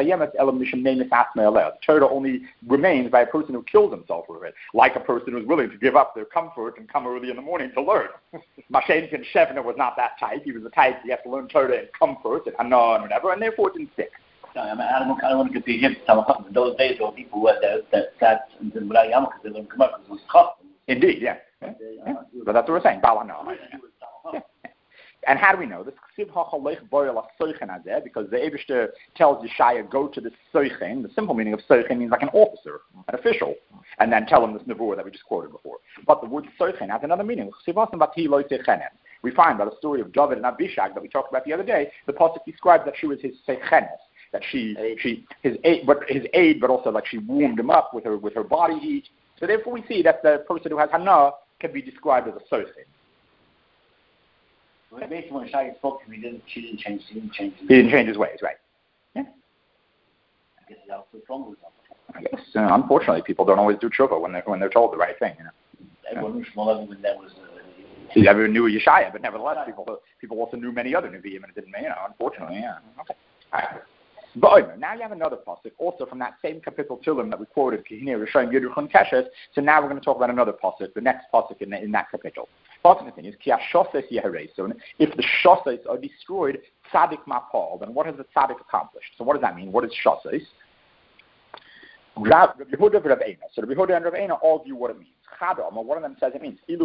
Torah only remains by a person who kills himself with it, like a person who's willing to give up their comfort and come early in the morning to learn. Mashenkin and Shevna was not that type. He was the type you have to learn Torah in comfort and Hana and whatever, and therefore it didn't stick. No, I, mean, I don't, I don't want to compare him to Talmud. In those days, there were people who had that, that sat in the Mulai Yama because they didn't come up because it was custom. Indeed, yeah. yeah. yeah. But that's what we're saying. Balana. Yeah. And how do we know this? Because the Eibishter tells Yeshaya, go to the Seichen. The simple meaning of Seichen means like an officer, an official, and then tell him this Nevuah that we just quoted before. But the word Seichen has another meaning. We find by the story of David and Abishag that we talked about the other day, the Pasuk describes that she was his Seichenes, that she, she his aid, but his aid, but also like she warmed him up with her with her body heat. So therefore we see that the person who has Hana can be described as a Seichen. Well, basically, when Shai spoke to me, didn't, she didn't change. He didn't change. His he didn't change his ways, right? Yeah. I guess that was wrong with I guess uh, unfortunately, people don't always do tshuva when they're when they're told the right thing. You know. Everyone knew Shmuel when that was. Uh, he never knew Yeshaya, but nevertheless, people people also knew many other Nevi'im, and it didn't. You know, unfortunately, yeah. Okay. All right. But now you have another pasuk, also from that same kapitel Tilim that we quoted. So now we're going to talk about another pasuk, the next pasuk in, in that kapitel. Pasuk continues, if the shosais are destroyed, tzadik mapal, then what has the tzadik accomplished? So what does that mean? What is shosais? Rabbi Yehuda and Rabbi Eina. So Rabbi Yehuda and Rabbi Eina argue what it means. One of them says it means it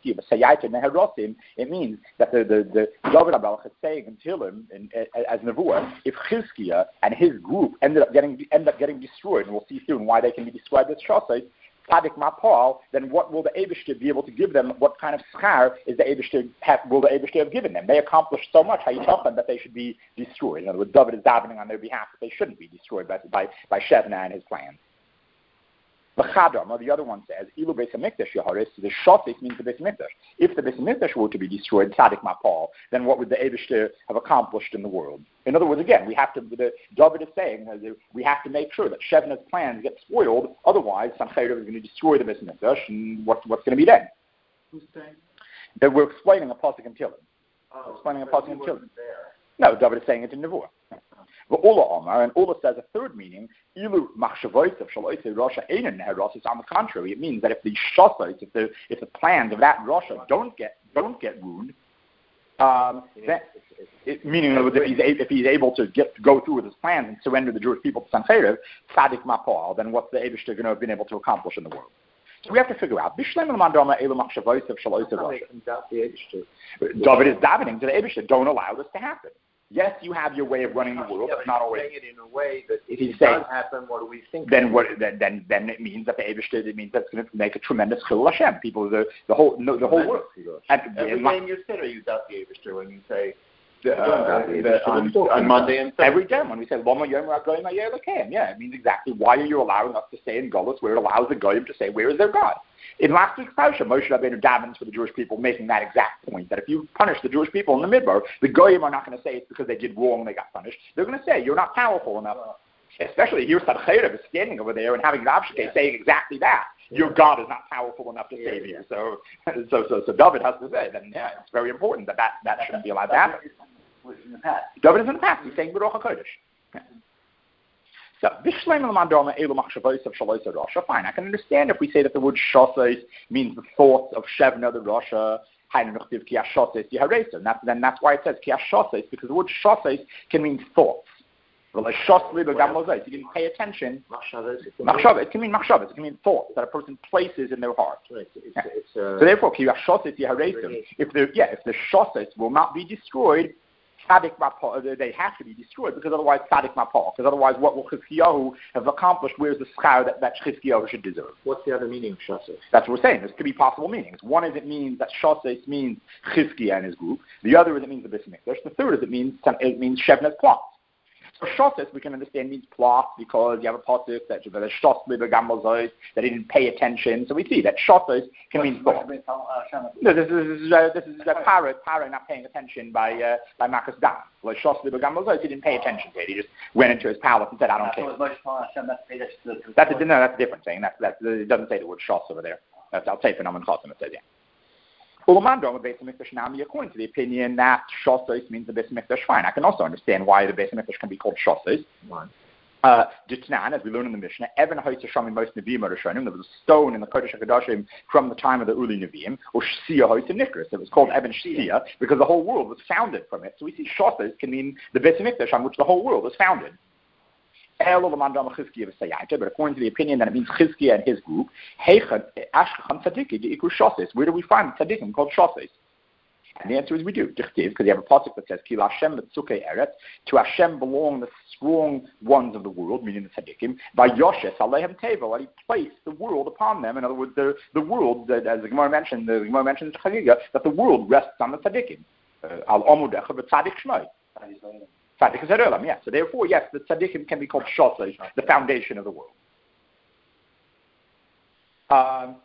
means that the the the David HaMelech is saying in Tehillim in, as Nevuah, if Chizkiah and his group ended up getting end up getting destroyed, and we'll see soon why they can be described as Shosai, Tzadik Mapal, then what will the Eibishter be able to give them? What kind of schar is the Eibishter have, will the Eibishter have given them? They accomplished so much. How you tell them that they should be destroyed? In other words, David is davening on their behalf that they shouldn't be destroyed by by, by Shevna and his plans. The Chadam, the other one says, Ilu Beis HaMikdash Yaharis, the Shofik means the Beis HaMikdash. If the Beis HaMikdash were to be destroyed, Tzadik Mapal, then what would the Eibishter have accomplished in the world? In other words, again, we have to, the, David is saying, we have to make sure that Shevna's plans get spoiled, otherwise Sancheriv is going to destroy the Beis HaMikdash, and what, what's going to be then? Who's saying? That we're explaining a Pasuk in Tehillim. Oh, we're explaining a so Pasuk in Tehillim. No, David is saying it in Nevuah. But Ula Omar, and Ula says a third meaning, Ilu Machshavois of Shaloite Rasha Einen Neheros, on the contrary, it means that if the Shosait, if the if the plans of that Rasha don't get don't get ruined, um, then, it, meaning that if he's, if he's able to get to go through with his plans and surrender the Jewish people to Sancheriv, Tzadik Mapal, then what's the Eibishter going to have been able to accomplish in the world? So we have to figure out. David is davening to the Eibishter. Don't allow this to happen. Yes, you have your way of running the world, yeah, but not always. Saying it in a way that if it does happen, what do we think? Then what? Then then, then it means that the Eibishter, it means that's going to make a tremendous chilul Hashem. People, the the whole no, the whole world. And every day in your sitter, you doubt the Eibishter when you say uh, uh, the, on, on Monday and Thursday. Every day when we say Lama Yom Ragoyim Hayelakim, yeah, it means exactly why are you allowing us to stay in Golus where it allows the Goyim to say where is their God. In last week's parasha, Moshe Rabbeinu davens for the Jewish people, making that exact point, that if you punish the Jewish people in the Midbar, the Goyim are not going to say it's because they did wrong and they got punished. They're going to say, you're not powerful enough. Especially here, Sancheriv is standing over there and having Rav Shekeh yeah. saying exactly that. Your God is not powerful enough to yeah, save you. Yeah. So, so, so, so David has to say, then, yeah, it's very important that that, that shouldn't be allowed to happen. David is in the past. He's saying Baruch HaKodesh. Yeah. So, fine, I can understand if we say that the word shosais means the thoughts of Shevna, the Rasha, and that, then that's why it says kiyashosais, because the word shosais can mean thoughts. You can pay attention. It can mean machshavas. It can mean thoughts that a person places in their heart. It's, it's, it's, uh, so therefore, kiyashosais yaharesim. If the yeah, if the shosais will not be destroyed, Tzadik Mapal, they have to be destroyed because otherwise Tzadik Mapal, because otherwise what will Chizkiyahu have accomplished? Where's the schar that, that Chizkiyahu should deserve? What's the other meaning of Shosais? That's what we're saying. There's three possible meanings. One is it means that Shosais means Chizkiyahu and his group. The other is it means the Beis HaMikdash. The third is it means it means Shevna's plot. So Shosais, we can understand, means plot because you have a pasuk that that that he didn't pay attention. So we see that Shosais can mean thought. No, this is uh, this is a para para not paying attention by uh, by Marcus Dam. Like Shosli B'Gamazos, he didn't pay attention to it. He just went into his palace and said, "I don't care." That's a no, that's a different thing. That's that's it doesn't say the word Shos over there. That's I'll say for Naman Chosim. It says yeah. Ulamandom, the Beis Hamikdash Nami, according to the opinion that Shosos means the Beis Hamikdash fine. I can also understand why the Beis Hamikdash can be called Shosos. Uh, as we learn in the Mishnah, Evan Hoytashami most Nevi'im Rishonim. There was a stone in the Kodesh HaKadoshim from the time of the Uli Nevi'im, or Shia Hoyta Nikris. It was called Evan Shia because the whole world was founded from it. So we see Shosos can mean the Beis Hamikdash on which the whole world was founded. But according to the opinion that it means Chizkiah and his group, where do we find tzaddikim called Shosos? And the answer is we do. Because you have a pasuk that says, Ki Hashem mitzukei eretz, to Hashem belong the strong ones of the world, meaning the tzaddikim, by Yoshes Alehem Teva, and he placed the world upon them. In other words, the, the world, as the Gemara mentioned, the Gemara mentions in Chagiga, that the world rests on the tzaddikim. Al Omudecha v'tzadik shmoi. Tzadik is Erelam, yes. So therefore, yes, the tzaddikim can be called Shosos, the foundation of the world. Um,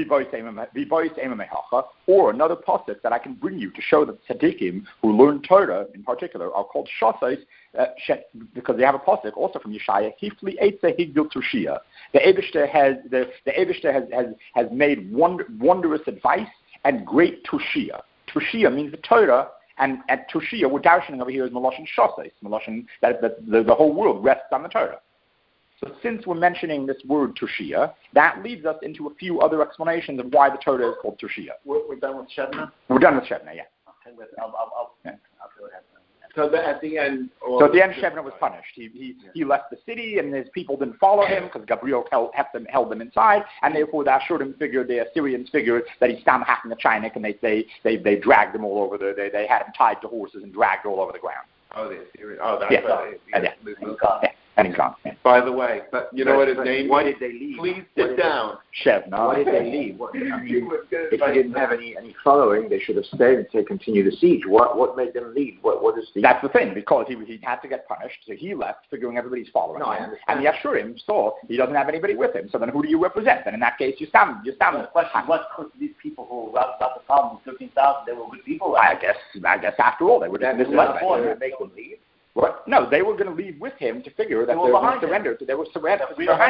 or another pasuk that I can bring you to show that tzaddikim who learn Torah in particular are called Shosos uh, because they have a pasuk also from Yeshaya. Hifli Eitze Higdil Tushia. The Eibishter has the the Eibishter has has has made wonder, wondrous advice and great Tushia. Tushia means the Torah, and at Tushia we're darshaning over here is Meloshin Shosos, Meloshin that, that the, the whole world rests on the Torah. So since we're mentioning this word Tushia, that leads us into a few other explanations of why the Torah is called Tushia. We're, we're done with Shebna? We're done with Shebna, yeah. Okay, I'll, I'll, I'll, yeah. I'll go ahead. So the, at the end... So at the end, Shebna was punished. He he, yeah. he left the city, and his people didn't follow him because Gabriel held, held, them, held them inside, and therefore the Ashurim figured, the Assyrians figured that he stam hacking the Chinik, and they, they, they, they dragged him all over the... They, they had him tied to horses and dragged all over the ground. Oh, the Assyrians. Oh, that's yeah. right. Yeah. Yeah. Yeah. Yeah. And he's gone. Yeah. By the way, but you know what his name Why is? did they leave? Please sit down. Shebna. Why did they leave? What, I mean, if he didn't have any, any following, they should have stayed and say continue the siege. What what made them leave? What what is the? That's the thing, because he he had to get punished, so he left, figuring everybody's following No, him. And the Ashurim saw he doesn't have anybody with him. So then, who do you represent? And in that case, you stand you stand. The question: what caused these people who were about the problem? Thirteen thousand. They were good people. I guess I guess after all, they were just misled. Make them leave. What? No, they were going to leave with him to figure that they were behind surrender. They were surrendered.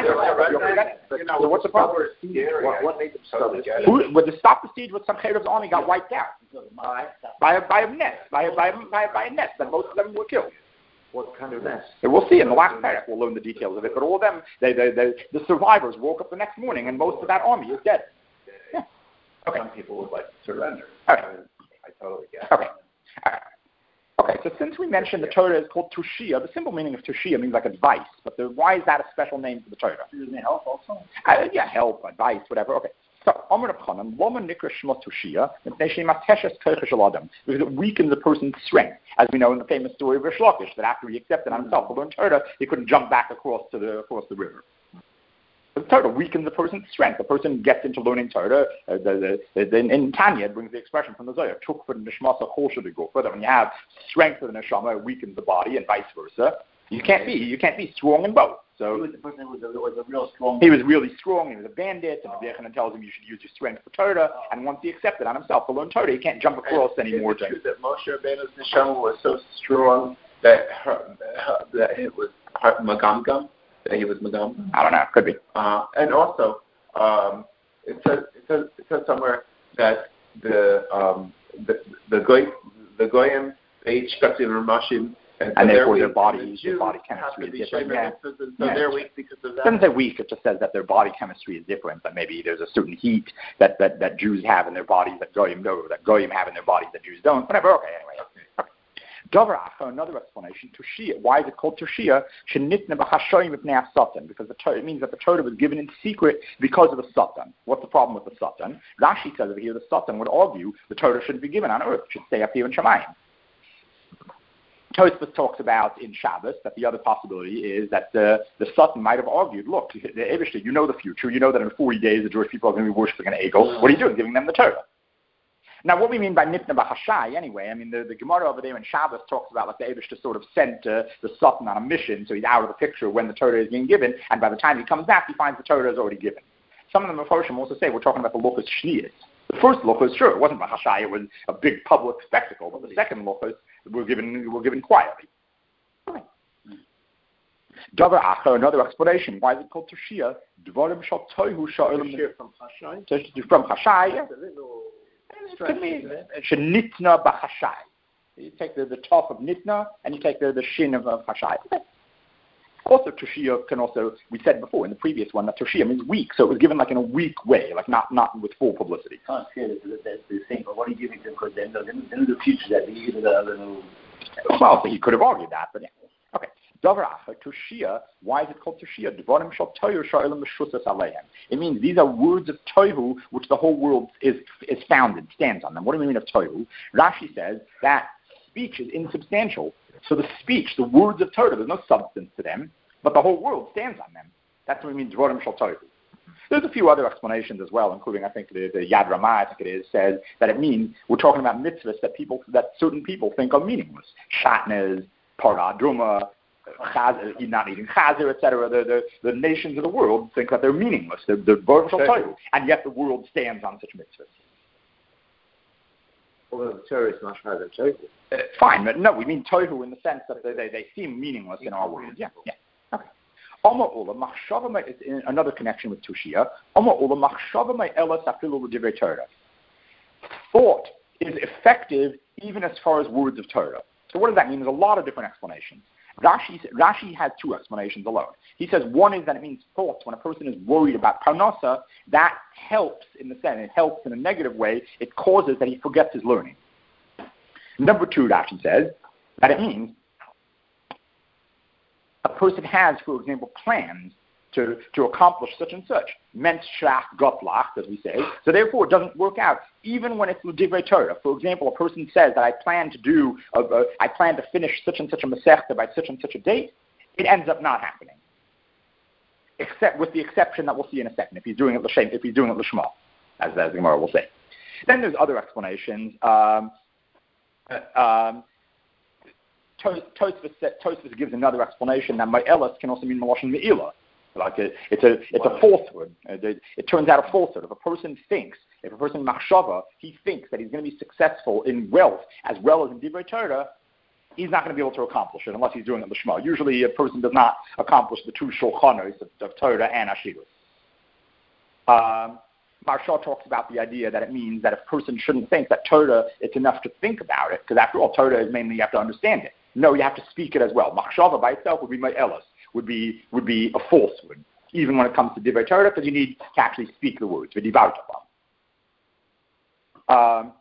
So what's the problem? What, what made them stop the siege? Who, but to stop the siege, with some Chayrov's army got wiped out by a by a net, by a by a, by a, by a net, that most of them were killed. What kind of mess? And we'll see in the last paragraph. We'll learn the details of it. But all of them, they, they, they, the survivors woke up the next morning, and most of that army is dead. Yeah. Okay. Some people would like to surrender. Okay. I totally get it. Okay. All right. Okay, so since we mentioned the Torah is called Tushia, the simple meaning of Tushia means like advice, but the, why is that a special name for the Torah? Doesn't it help also? Uh, yeah, help, advice, whatever. Okay. So, Amar Reb Chanan, Loma Nikra Shema Tushia, because it weakens a person's strength, as we know in the famous story of Rish Lakish, that after he accepted on himself to learn Torah, he couldn't jump back across to the across the river. The Torah weakens a person's strength. The person gets into learning Torah. Uh, the, the, the, in Tanya, it brings the expression from the Zohar, "Tuk for the neshmasa chol shebigufa," that when you have strength of the neshama, it weakens the body, and vice versa. You can't be you can't be strong in both. So he was the person who was a, was a real strong. He was really strong. He was a bandit, and the Yechanan tells him you should use your strength for Torah. And once he accepted on himself to learn Torah, he can't jump across and anymore. Is it true that Moshe Rabbeinu's neshama was so strong that her, her, that it was magamgam? That he was Magam? I don't know. Could be. Uh, and also, um, it says it says it says somewhere that the um, the the goy the goyim they each got to Ramashim, and, and so therefore their weak, body the their body chemistry is different. Yeah. So yeah. they're weak because of that. It doesn't say weak. It just says that their body chemistry is different. That maybe there's a certain heat that, that, that Jews have in their bodies that goyim don't, that goyim have in their bodies that Jews don't. Whatever. Okay. Anyway. Okay. Another explanation, Tushia. Why is it called Tushia? Because the Torah, it means that the Torah was given in secret because of the Satan. What's the problem with the Satan? Rashi says over here the Satan would argue the Torah shouldn't be given on earth; it should stay up here in Shemayim. Tosfos talks about in Shabbos that the other possibility is that the the Satan might have argued, look, the Eibishter, you know the future, you know that in forty days the Jewish people are going to be worshiping an Egel. What are you doing? Giving them the Torah. Now, what we mean by Nitna B'Hashai, anyway, I mean, the, the Gemara over there in Shabbos talks about like the Eibishter sort of sent uh, the Satan on a mission, so he's out of the picture when the Torah is being given, and by the time he comes back, he finds the Torah is already given. Some of them, Mephoshim, also say we're talking about the Luchos Shnias. The first Luchos, sure, it wasn't B'Hashai, it was a big public spectacle, but the second Luchos were given, were given quietly. Okay. Davar Acher, another explanation. Why is it called Tushia? Dvarim Shal Tohu Sha'olam. From Hashai? From Hashai, yeah. Shenitna b'chashai. You take the, the top of nitna and you take the, the shin of, of chashai. Okay. Also, Toshia can also, we said before in the previous one that Toshia means weak, so it was given like in a weak way, like not not with full publicity. Can't say that that's the same, but what are you giving them? Because then, then, then in the future that they either the other no. Well, he could have argued that, but yeah. Okay. Davar acher, Toshia, why is it called Toshia? Dvarim shel tohu sha'olam meshusas aleihem. It means these are words of tohu which the whole world is is founded, stands on them. What do we mean of tohu? Rashi says that speech is insubstantial. So the speech, the words of Torah, there's no substance to them, but the whole world stands on them. That's what we mean, Dvarim shel tohu. There's a few other explanations as well, including I think the, the Yad Ramah, I think it is, says that it means we're talking about mitzvahs that people, that certain people think are meaningless. Shatnez, Parah, Druma, Chaz, not eating Chazer, et cetera. The, the, the nations of the world think that they're meaningless. They're, they're Dvarim shel tohu, and yet the world stands on such mitzvahs. Although the Torah is much higher than tohu. Uh, fine, but no, we mean tohu in the sense that they, they, they seem meaningless in our world. Yeah, yeah. Okay. Another connection with Tushia. Thought is effective even as far as words of Torah. So what does that mean? There's a lot of different explanations. Rashi, Rashi has two explanations alone. He says one is that it means thoughts. When a person is worried about parnasa, that helps in the sense, it helps in a negative way. It causes that he forgets his learning. Number two, Rashi says that it means a person has, for example, plans to, to accomplish such and such. Ment shlach gotlach, as we say. So therefore, it doesn't work out, even when it's l'divrei Torah. For example, a person says that I plan to do, uh, uh, I plan to finish such and such a masechta by such and such a date. It ends up not happening, except with the exception that we'll see in a second. If he's doing it l'shem, if he's doing it l'shma, as as the Gemara will say. Then there's other explanations. Um, uh, um, Tosfos gives another explanation that Ma'elas can also mean Maloshin Me'ilah. Like a, it's a it's a falsehood. It, it turns out a falsehood. If a person thinks, if a person machshava, he thinks that he's going to be successful in wealth as well as in divrei Torah, he's not going to be able to accomplish it unless he's doing it l'shma. Usually, a person does not accomplish the two shulchanos of, of Torah and Ashirus. Um, Maharsha talks about the idea that it means that a person shouldn't think that Torah, it's enough to think about it, because after all, Torah is mainly you have to understand it. No, you have to speak it as well. Machshava by itself would be Ma'elas, would be would be a falsehood, even when it comes to divrei Torah, because you need to actually speak the words. Um,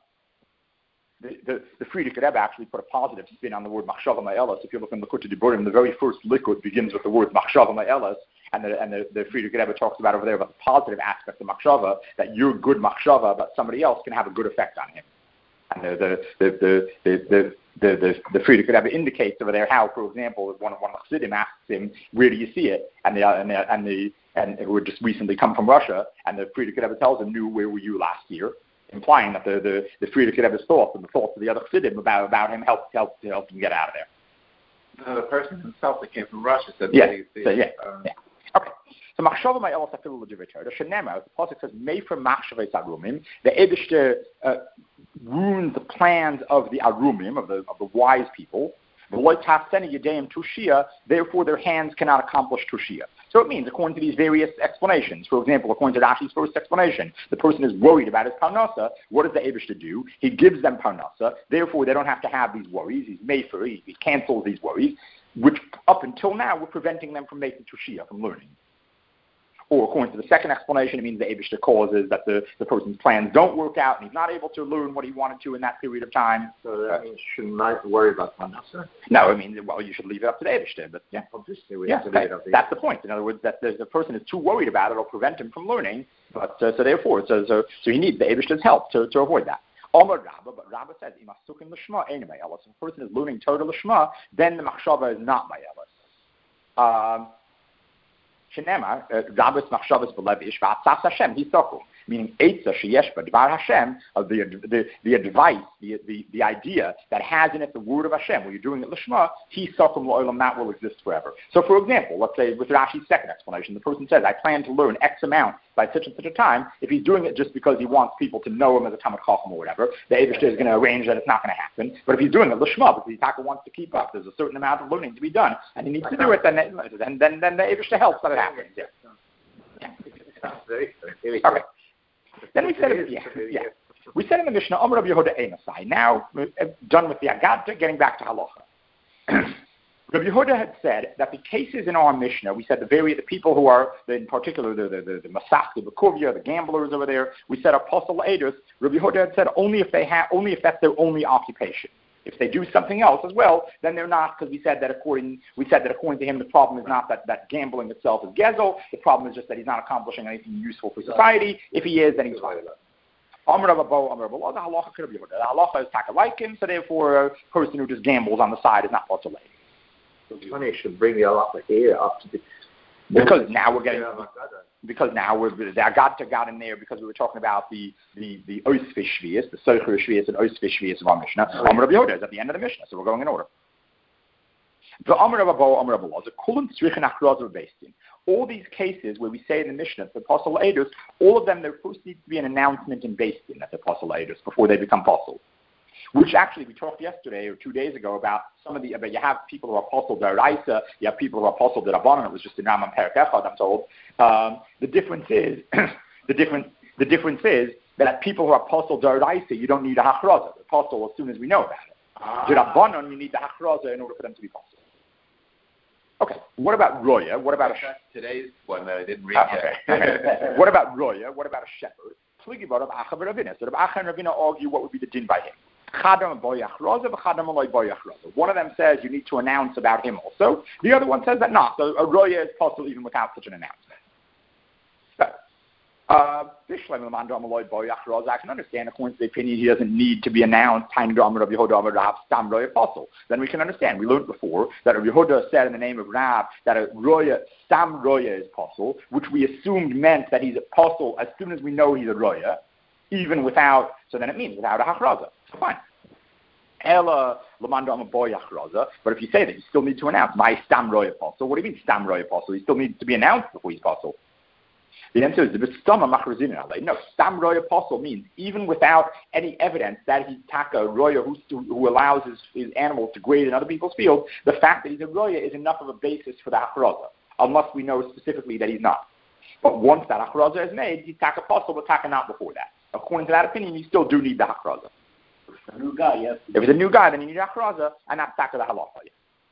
the, the, the Frierdiker Rebbe actually put a positive spin on the word Machshava Ma'elas. If you look in Likutei Diburim, the very first Likud begins with the word Machshava Ma'elas, and the and the, the Frierdiker Rebbe talks about over there about the positive aspect of Machshava, that your good Machshava about somebody else can have a good effect on him. And the the the the the the the, the Frierdiker Rebbe indicates over there how, for example, one of one of the Chassidim asks him, "Where do you see it?" And the and the and the and who had just recently come from Russia, and the Frierdiker Rebbe tells him, "Knew where were you last year?" Implying that the the the Frierdiker Rebbe's thoughts and the thoughts of the other Chassidim about about him helped helped help him get out of there. Uh, the person himself that came from Russia said, "Yeah, they, they, so, yeah, um, yeah." Okay. So machshava ma'elas afilu l'divrei Torah. Shenema, the pasuk says, "Mefer machshavei arumim." The Eibishter uh, ruins the plans of the arumim, of the of the wise people. V'lo tafseni yedayim tushia. Therefore, their hands cannot accomplish tushia. So it means, according to these various explanations, for example, according to Rashi's first explanation, the person is worried about his parnasa. What does the Eibishter do? He gives them parnasa. Therefore, they don't have to have these worries. He's mefer. He, he cancels these worries, which up until now were preventing them from making tushia, from learning. Or according to the second explanation, it means the Eibishter causes that the, the person's plans don't work out and he's not able to learn what he wanted to in that period of time. So that means you should not worry about parnasa? No, it means, well, you should leave it up to the Eibishter. But yeah, obviously we yeah, have to leave it up to that's the point. In other words, that the, the person is too worried about it, it'll prevent him from learning. But uh, so therefore, so, so so he needs the Eibishter's help to, to avoid that. Omar Rabba, but Rabba says, "Imasukim l'shma anyway." If a person is learning Torah l'shma, then the machshava is not ma'elas. Um, Shenema, Rabbis machshavas b'lev ish v'atzas Hashem hisakum, meaning etza sheyesh b'dvar Hashem, of the the the advice, the the the idea that has in it the word of Hashem. When you're doing it l'shma, hisakum la'olam, that will exist forever. So, for example, let's say with Rashi's second explanation, the person says, "I plan to learn X amount by such and such a time." If he's doing it just because he wants people to know him as a Talmid Chacham or whatever, the Eibishter is going to arrange that it's not going to happen. But if he's doing it l'shma because he taka wants to keep up, there's a certain amount of learning to be done, and he needs to do it, then then then, then the Eibishter helps that it happens. Yeah. Yeah. Very, very Okay. Then we said, yeah, yeah. We said in the Mishnah, Amar Rabbi Yehuda Einasai. Now, done with the Agadta, getting back to Halacha. Rabbi Yehuda had said that the cases in our Mishnah, we said the very the people who are, in particular, the the the, the Masach, the Bakovia, the gamblers over there, we said Apostle Eidos. Rabbi Yehuda had said only if they have, only if that's their only occupation. If they do something else as well, then they're not, because we said that according we said that according to him, the problem is not that, that gambling itself is gezel. The problem is just that he's not accomplishing anything useful for society. If he is, then he's fine. Amar Rabba Bo, Amar Rabba Lo, the halacha could be the halacha is taka like him, so therefore a person who just gambles on the side is not Apostle Eidos. It's funny you should bring the halacha here up to the... Because now we're getting... Because now we're... The Agadta got in there because we were talking about the the the Oisfish Shvius, the Socher Shvius and Oisfish Shvius of our Mishnah. Amar Rabbi Yehuda is at the end of the Mishnah, so we're going in order. The Amar Rabba Bo, Amar Rabba Lo, the Kulim Tzrichen Achroz based in. All these cases where we say in the Mishnah, the Apostle Eidos, all of them, there first needs to be an announcement in based in that the Apostle Eidos before they become apostle. Which actually we talked yesterday or two days ago about some of the, but you have people who are apostle d'oraisa, you have people who are apostle d'Rabbanan. It was just in Rambam Perek Echad, I'm told. Um, the difference is, the difference, the difference is that people who are apostle d'oraisa, you don't need a hachraza. The apostle, as soon as we know about it. Ah. D'Rabbanan, you need the hachraza in order for them to be apostle. Okay. What about roya? What about a today's one that I didn't read ah, yet? Okay. okay. What about roya? What about a shepherd? So Rav Acha and Ravina argue what would be the din by him. One of them says you need to announce about him also. The other one says that not. So a roya is possible even without such an announcement. So, uh, I can understand according to the opinion he doesn't need to be announced. Then we can understand. We learned before that Rabbi Yehuda said in the name of Rab that a roya, Stam roya is apostle, which we assumed meant that he's apostle as soon as we know he's a roya, even without, so then it means without a hachraza. Fine. Ella Lamanda Amaboy Achraza, but if you say that, you still need to announce my Stam Roy Apostle. What do you mean Stam Roy Apostle? He still needs to be announced before he's apostle. The answer is the Stam Machrazin. No, Stam Roy Apostle means even without any evidence that he's taka roya who, who allows his, his animals to graze in other people's fields, the fact that he's a roya is enough of a basis for the Achraza, unless we know specifically that he's not. But once that Achraza is made, he's taka apostle, but taka not before that. According to that opinion, you still do need the Achraza. A new guy, yes. If it's a new guy, then you need achraza and not taka the halacha.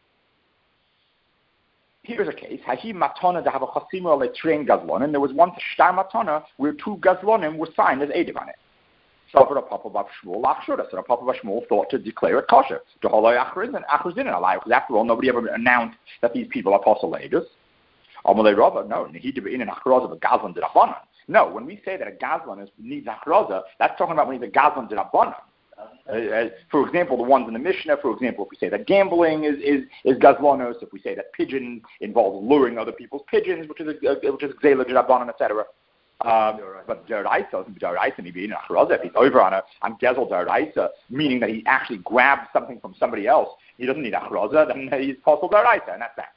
Here's a case. Hahi matana to have a chasima le train gazlonim. There was once a shtar matana where two gazlonim were signed as edim on it. So for the Papa Bav Shmuel lachshura. So the Papa Bav Shmuel thought to declare it kosher. To holoi achrizin and achrizin and alai. Because after all, nobody ever announced that these people are apostle leaders. Amalei Rava, no. He did in an achraza of gazlan de rabbanan. No, when we say that a gazlan is, needs achraza, that's talking about when he's a gazlan de rabbanan. Uh, uh, for example, the ones in the Mishnah, for example, if we say that gambling is, is, is gazlonos, if we say that pigeon involves luring other people's pigeons, which is a, which is gzela d'rabbanan, et cetera. Um, right. But d'oraisa, d'oraisa, maybe in achraza, if he's over on a on gezel d'oraisa, meaning that he actually grabbed something from somebody else, he doesn't need achraza, then he's apostle d'oraisa, and that's that.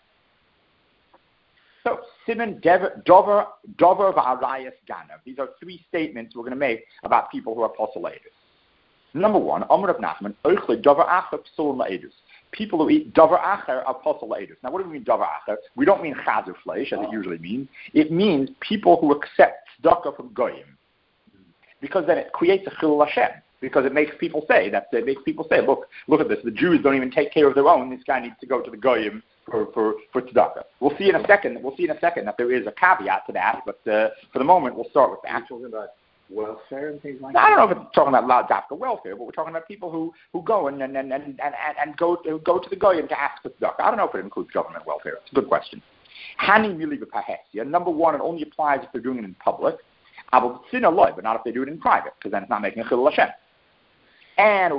So, Simon, Dover, Dover, V'arayas, Ganav. These are three statements we're going to make about people who are apostle leaders. Number one, Amr of Nachman, Oichle Dover Acher Psul La'edus. People who eat Dover Acher are apostle La'edus. Now, what do we mean Dover Acher? We don't mean Chazer flesh, as it usually means. It means people who accept tzedakah from Goyim. Because then it creates a Chilul Hashem. Because it makes people say, that it makes people say, look, look at this, the Jews don't even take care of their own, this guy needs to go to the Goyim for, for, for tzedakah. We'll see in a second, we'll see in a second that there is a caveat to that, but uh, for the moment, we'll start with that. Welfare and things like now, that? I don't know if it's talking about loud dafka welfare, but we're talking about people who, who go and and, and, and, and, and go to go to the goyim to ask for tzedakah. I don't know if it includes government welfare. It's a good question. Hani mili b'pahesia. Number one, it only applies if they're doing it in public. Abel tzina loy, but not if they do it in private, because then it's not making a chilul Hashem. And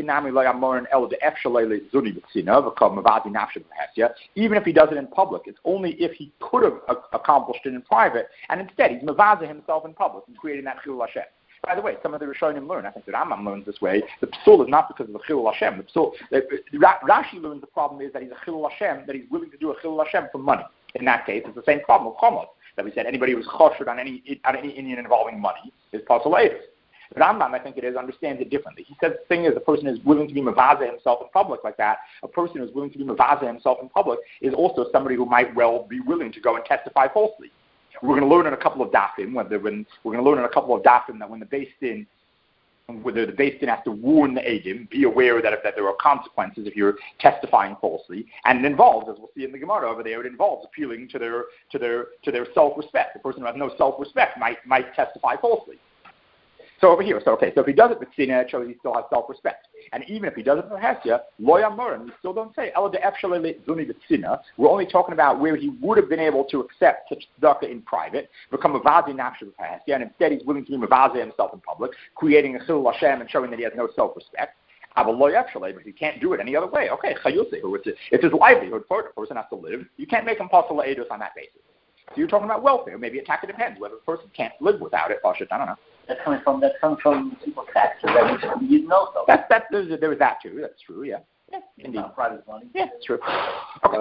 even if he does it in public, it's only if he could have uh, accomplished it in private, and instead he's mavaza himself in public and creating that chilul Hashem. By the way, some of the Rishonim learn. I think that Rambam learns this way. The psul is not because of the chilul Hashem. The psul, uh, Rashi learns the problem is that he's a chilul Hashem, that he's willing to do a chilul Hashem for money. In that case, it's the same problem with chomos that we said. Anybody who's choshed on any on any Indian involving money is apostle leidus. Rambam, I think it is, understands it differently. He says the thing is, a person is willing to be mavaza himself in public like that. A person who's willing to be mavaza himself in public is also somebody who might well be willing to go and testify falsely. We're going to learn in a couple of dafim, when, when we're going to learn in a couple of dafim that when the Beis Din whether the Beis Din has to warn the Eidim, be aware that, if, that there are consequences if you're testifying falsely, and it involves, as we'll see in the Gemara over there, it involves appealing to their to their to their self-respect. The person who has no self-respect might might testify falsely. So over here, so okay, so if he does it with Tzina, it shows he still has self-respect. And even if he does it for Hesya, Lo Yamorim, we still don't say, Ela de Efshalele Zuni Tzina. We're only talking about where he would have been able to accept such tzedakah in private, become a Vazi Nafshu for Hesya, and instead he's willing to be Mavazi himself in public, creating a Chilul Hashem and showing that he has no self-respect. But if he can't do it any other way, okay, Chayusehu, it's, it's his livelihood for it. The person has to live. You can't make him Pasal Eidos on that basis. So you're talking about welfare. Maybe attack it depends whether the person can't live without it. I don't know. That's coming from that's coming from people's taxes. That you, you know so. That's that. There's, there was that too. That's true. Yeah. Yeah. Indeed. Not private money. Yeah, it's true. Okay.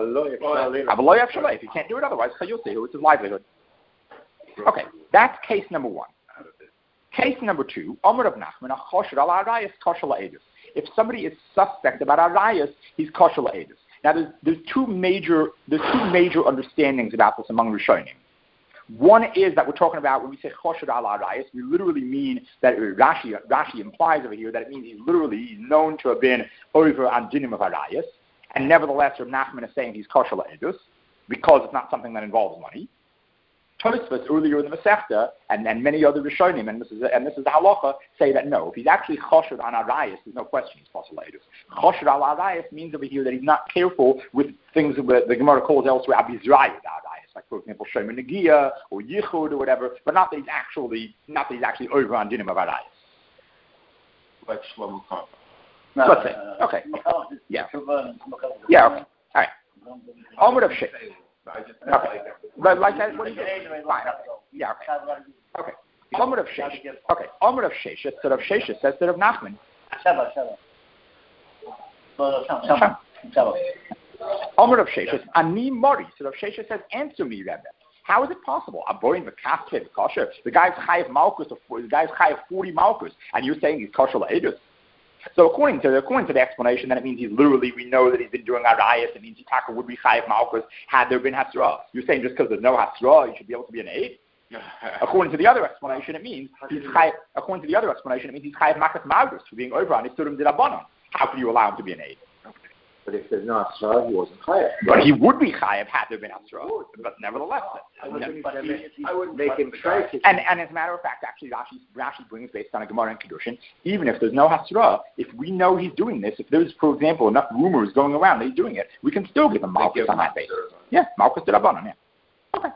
If you can't do it otherwise, you'll see it's his livelihood. Okay, that's case number one. Case number two. Amar of Nachman a chosher al arayas kosher la'edus. If somebody is suspect about arayas, he's kosher la'edus. Now, there's, there's two major there's two major understandings about this among Rishonim. One is that we're talking about when we say choshed al arayas, we literally mean that Rashi Rashi implies over here that it means he's literally he's known to have been over on dinim of arayas, and nevertheless, Rav Nachman is saying he's kosher la'edus because it's not something that involves money. Tosfos earlier in the Masechta and, and many other Rishonim, and this is and this is the halacha, say that no, if he's actually choshed on arayas, there's no question he's kosher la'edus. Choshed al arayas means over here that he's not careful with things that the Gemara calls elsewhere abizrayah arayas, like for example Shema Negia or Yichud or whatever, but not that he's actually not that he's actually over on dinim of arayas. Like Shlomo Khan. No, Let's say uh, okay, yeah, yeah, okay, all right. Amud of Sheish. Okay. But like that, what do you do? Fine. Yeah, okay. Okay. Amud of Sheish. Okay. Amud of Sheish. Instead of Sheish, says instead of Nachman. Sheva, Sheva. Amud of Sheish. Ani Mori. Instead of Sheish says, answer me, Rebbe. How is it possible? I'm going to kafke kosher. The guy's chayav malchus. The guy's chayav forty malchus, and you're saying he's kosher la'edus. So according to the according to the explanation, then it means he's literally, we know that he's been doing arayas. It means Yitaka would be chayav malchus had there been hasra. You're saying just because there's no hasra, you should be able to be an aid. According to the other explanation, it means he's chayav. According to the other explanation, it means he's chayav makas malchus for being over on his surim dirabanan. How can you allow him to be an aid? But if there's no hasra, he wasn't chayav. But he would be chayav had there been hasra. But nevertheless, I wouldn't, I wouldn't make him try. And and as a matter of fact, actually, Rashi Rashi brings based on a Gemara and Kedushin. Even if there's no hasra, if we know he's doing this, if there's, for example, enough rumors going around that he's doing it, we can still give him malchus on that basis. Yeah, malchus dirabanan. Yeah. Okay.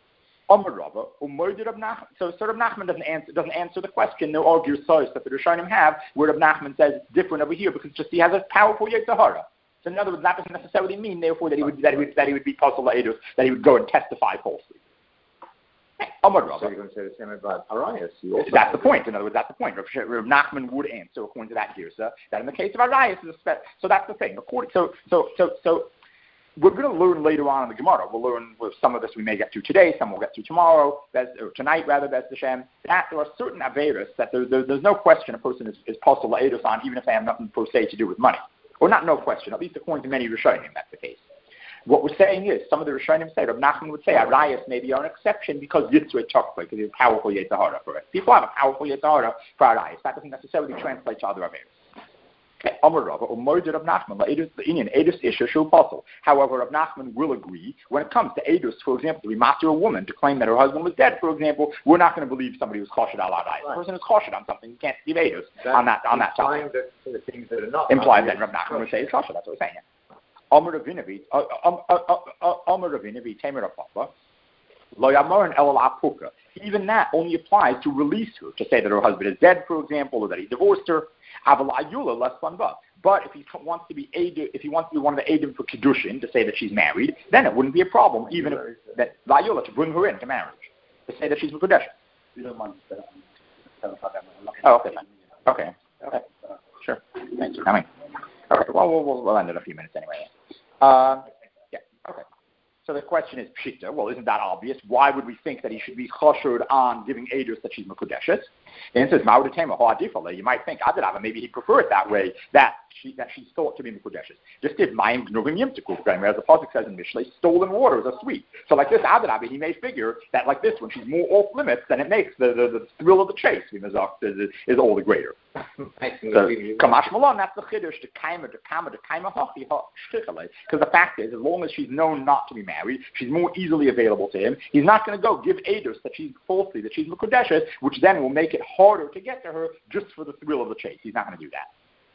So sort of Nachman doesn't answer doesn't answer the question. No argues source that the Rishonim have where Rav Nachman says it's different over here because just he has a powerful Yetzirah. So in other words, that doesn't necessarily mean, therefore, that he would that he would, that he would be Pasal La'edus, that he would go and testify falsely. Amar Rabba. So you're going to say the same about Arayas. That's the point. In other words, that's the point. Rav, Rav Nachman would answer according to that here, so that in the case of Arayas is a spe- so that's the thing. According so so so so we're going to learn later on in the Gemara. We'll learn with some of this we may get to today, some we'll get to tomorrow, or tonight rather, Bez Hashem, that there are certain Averis that there, there, there's no question a person is, is Pasal La'edus on, even if they have nothing per se to do with money. Or not no question, at least according to many Rishonim, that's the case. What we're saying is, some of the Rishonim say, Rav Nachman would say, Arayas may be an exception because Yitzhak Tokva, because he's a powerful Yetzirah for it. People have a powerful Yetzirah for Arayas. That doesn't necessarily translate to other Averis. Okay. Amar Rava, or Moed Rav Nachman, the Indian Edus Isha Shul Pasal. However, Rav Nachman will agree when it comes to Edus, for example, to be master a woman to claim that her husband was dead, for example, we're not going to believe somebody who's choshed al arayis. The person is choshed on something, you can't give Edus on that on that topic. That the things that are not implies that Rav Nachman would say it's choshed. That's what we're saying. Amar Ravinavi, Amar Ravinavi, Tamer of Papa. Even that only applies to release her, to say that her husband is dead, for example, or that he divorced her. But if he wants to be aided, if he wants to be one of the aidim for Kedushin, to say that she's married, then it wouldn't be a problem, even if that Vayula, to bring her into marriage, to say that she's Mekudesh. Oh, okay, fine. Okay, okay, sure. Thanks for coming. Okay, well, we'll, we'll, we'll end in a few minutes anyway. Uh, yeah, okay. So the question is, Pshita, well, isn't that obvious? Why would we think that he should be choshed on giving edus that she's Mekudeshes? The answer is Ma'udatema Ha'adifale. You might think Adarava, maybe he prefer it that way, that she that she's thought to be Mekudeshes. Just if Mayim Gnuvim Yimtikuf, as the Pasuk says in Mishlei, stolen waters are sweet. So like this Adarava, he may figure that like this, when she's more off limits, then it makes the, the, the thrill of the chase is, is, is all the greater. So Kamash Malon, that's the Chiddush, the Kaima, the Kama, the Kaima Hachi Ha'Shtichale. Because the fact is, as long as she's known not to be married, she's more easily available to him. He's not going to go give Eidos that she's falsely, that she's Mekudeshes, which then will make it harder to get to her just for the thrill of the chase. He's not going to do that.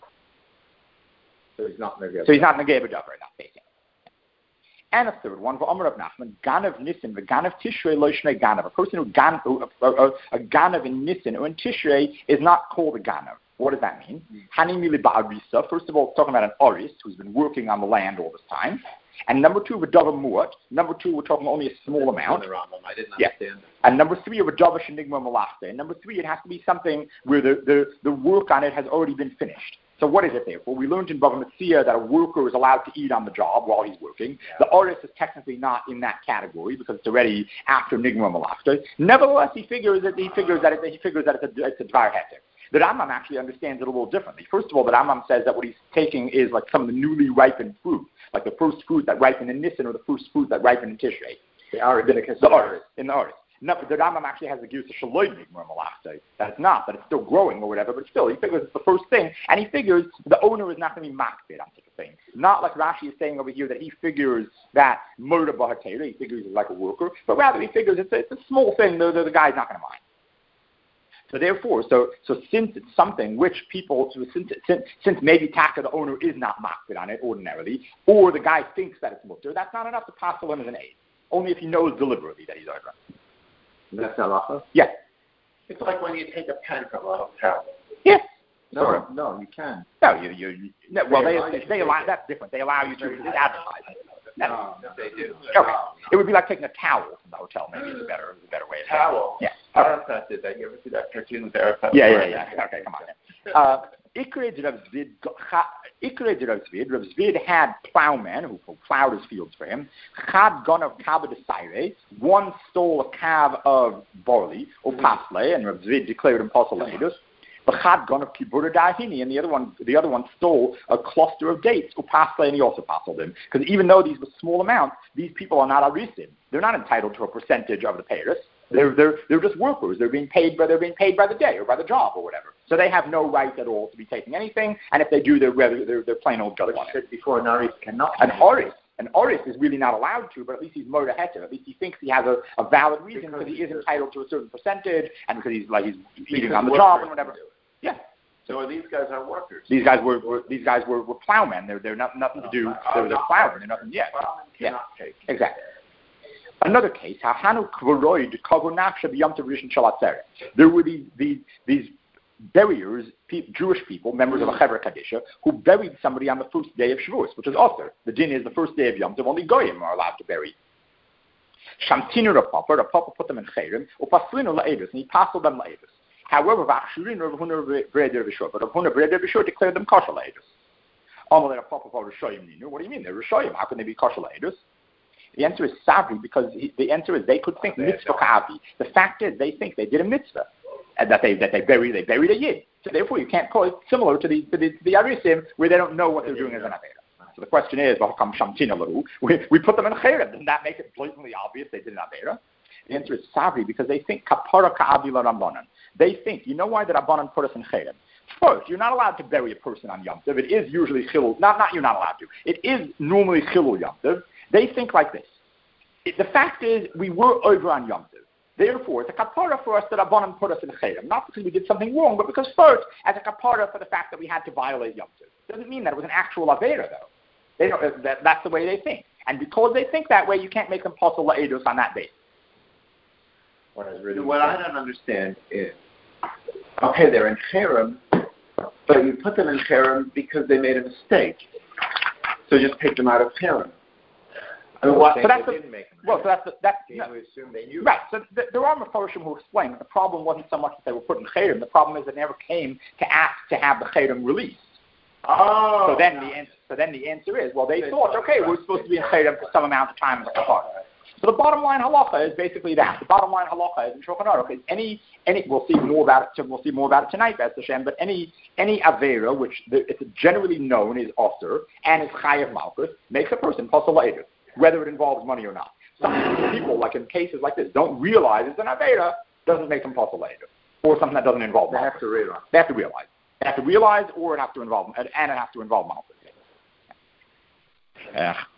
So he's not Negeb. So he's not Negeb Davar, not facing. And a third one, V'Amar of Nachman, Ganav Nissen, V'Ganav Tishrei Lo Shnei Ganav. A person who gan, a, a, a Ganav in Nissen or in Tishrei is not called a Ganav. What does that mean? Hanimili Ba'arisa. First of all, it's talking about an Oris who's been working on the land all this time. And number two, V'Davar Muat. Number two, we're talking only a small amount. I didn't yeah. understand. And number three, V'Davar Shenigma Malachta. And number three, it has to be something where the, the, the work on it has already been finished. So what is it there? Well, we learned in Bava Metzia that a worker is allowed to eat on the job while he's working. Yeah. The Oris is technically not in that category because it's already after Nigma Malachta. Nevertheless, he figures that he figures that it, he figures that it's a, it's a dvar heter. The Rambam actually understands it a little differently. First of all, the Rambam says that what he's taking is like some of the newly ripened fruit, like the first fruit that ripened in Nisan or the first fruit that ripened in Tishrei. The Oris. The Oris, in the Oris. No, but the Rambam actually has a Geusa Shaloi Nigma Malachta. That it's not, that it's still growing or whatever, but still, he figures it's the first thing, and he figures the owner is not going to be makbid on such a thing. Not like Rashi is saying over here that he figures that murder Bahatera, he figures it's like a worker, but rather he figures it's a, it's a small thing, the, the, the guy's not going to mind. So therefore, so so since it's something which people, so since, since since maybe Taka, the owner, is not makbid on it ordinarily, or the guy thinks that it's mutter, that's not enough to pass him as an aid. Only if he knows deliberately that he's over. That's halacha? Yeah. It's like when you take a pen from a hotel. Yeah. No, sort of. no, you can. No, you, you, you no, well, they, they, they allow, that's different. They allow you to advertise it. No, no, they do. Okay. It would be like taking a towel from the hotel, maybe is a better, is a better way of saying it. Towel? Yeah. Arafat did that. You ever see that cartoon with Arafat? Yeah, yeah, yeah. Okay, come on. Uh, Ikre Rav Zvid, Ikre Rav Zvid, Rav Zvid had plowmen who plowed his fields for him. Chad gon of kava de saire, one stole a cab of barley, or pasle, and Rav Zvid declared him pasaledus. But Chad gon of kibura dahini, and the other one, the other one stole a cluster of dates, or pasle, and he also pasaled him. Because even though these were small amounts, these people are not arisim. They're not entitled to a percentage of the payers. They're, they're, they're just workers. They're being paid by, they're being paid by the day or by the job or whatever. So they have no right at all to be taking anything. And if they do, they're they're, they're plain old just on it. Before an Oris cannot. An Oris, an Oris is really not allowed to, but at least he's moda heter. At least he thinks he has a, a valid reason because, because he is entitled to a certain percentage and because he's like he's eating on the job and whatever. Yeah. So these guys are workers. These guys were, were these guys were, were plowmen. They're they're not, nothing to do. They're, they're plowmen. They're nothing. Yeah. Yeah. Exactly. Another case, there were these, these, these buriers, pe- Jewish people, members of a Chevra Kadisha, who buried somebody on the first day of Shavuos, which is Osir. The din is the first day of Yom Tov, only Goyim are allowed to bury. Shamtinu Rapapa, Rapapa put them in Chayrim, Upaslinu La'edus, and he passed them La'edus. However, Vachshurin Rav Huna Breder Vishor, but Rav Huna Breder Vishor declared them kosher La'edus. Amalei Rapapa for Rishoyim Ninu. What do you mean? They're Rishoyim. How can they be kosher La'edus? The answer is sabri, because he, the answer is they could think mitzvah ka'avi. The fact is they think they did a mitzvah, and that they that they buried they buried a yid. So therefore you can't call it similar to the to the, the arisim where they don't know what they're doing as an avera. So the question is, we we put them in chayrim. Doesn't that make it blatantly obvious they did an avera? The answer is sabri, because they think kapara ka'avi la rabbanan. They think, you know why the rabbanan put us in chayrim? First, you're not allowed to bury a person on Yom Tov. It is usually chilul. Not not you're not allowed to. It is normally chilul Yom Tov. They think like this. It, the fact is, we were over on Yom Tov. Therefore, it's a kapara for us that Rabbanan put us in chayrim. Not because we did something wrong, but because first, as a kapara for the fact that we had to violate Yom Tov. Doesn't mean that it was an actual avera, though. They don't, that, that's the way they think. And because they think that way, you can't make them pasul la'edus on that basis. What, really what I don't understand is, okay, they're in chayrim, but you put them in chayrim because they made a mistake. So just take them out of chayrim. I mean, well, so that's the, well, so that's the, that's no, assume they knew. Right. So th- there are Mefarshim who explain that the problem wasn't so much that they were put in chayrim. The problem is they never came to ask to have the chayrim released. Oh. So then the answer, so then the answer is, well, they, they thought, okay, right. we're supposed to be in chayrim for some amount of time as a kapara. So the bottom line halacha is basically that. The bottom line halacha is in Shulchan Aruch is any any we'll see more about it. We'll see more about it tonight, B'ez Hashem. But any any avera which the, it's generally known is osir and is chayav malchus makes a person pasul later, whether it involves money or not. Some people, like in cases like this, don't realize it's an avera, doesn't make them pasul later, or something that doesn't involve. They malchus. have to realize. They have to realize. They have to realize, or it have to involve, and it have to involve malchus. Yeah.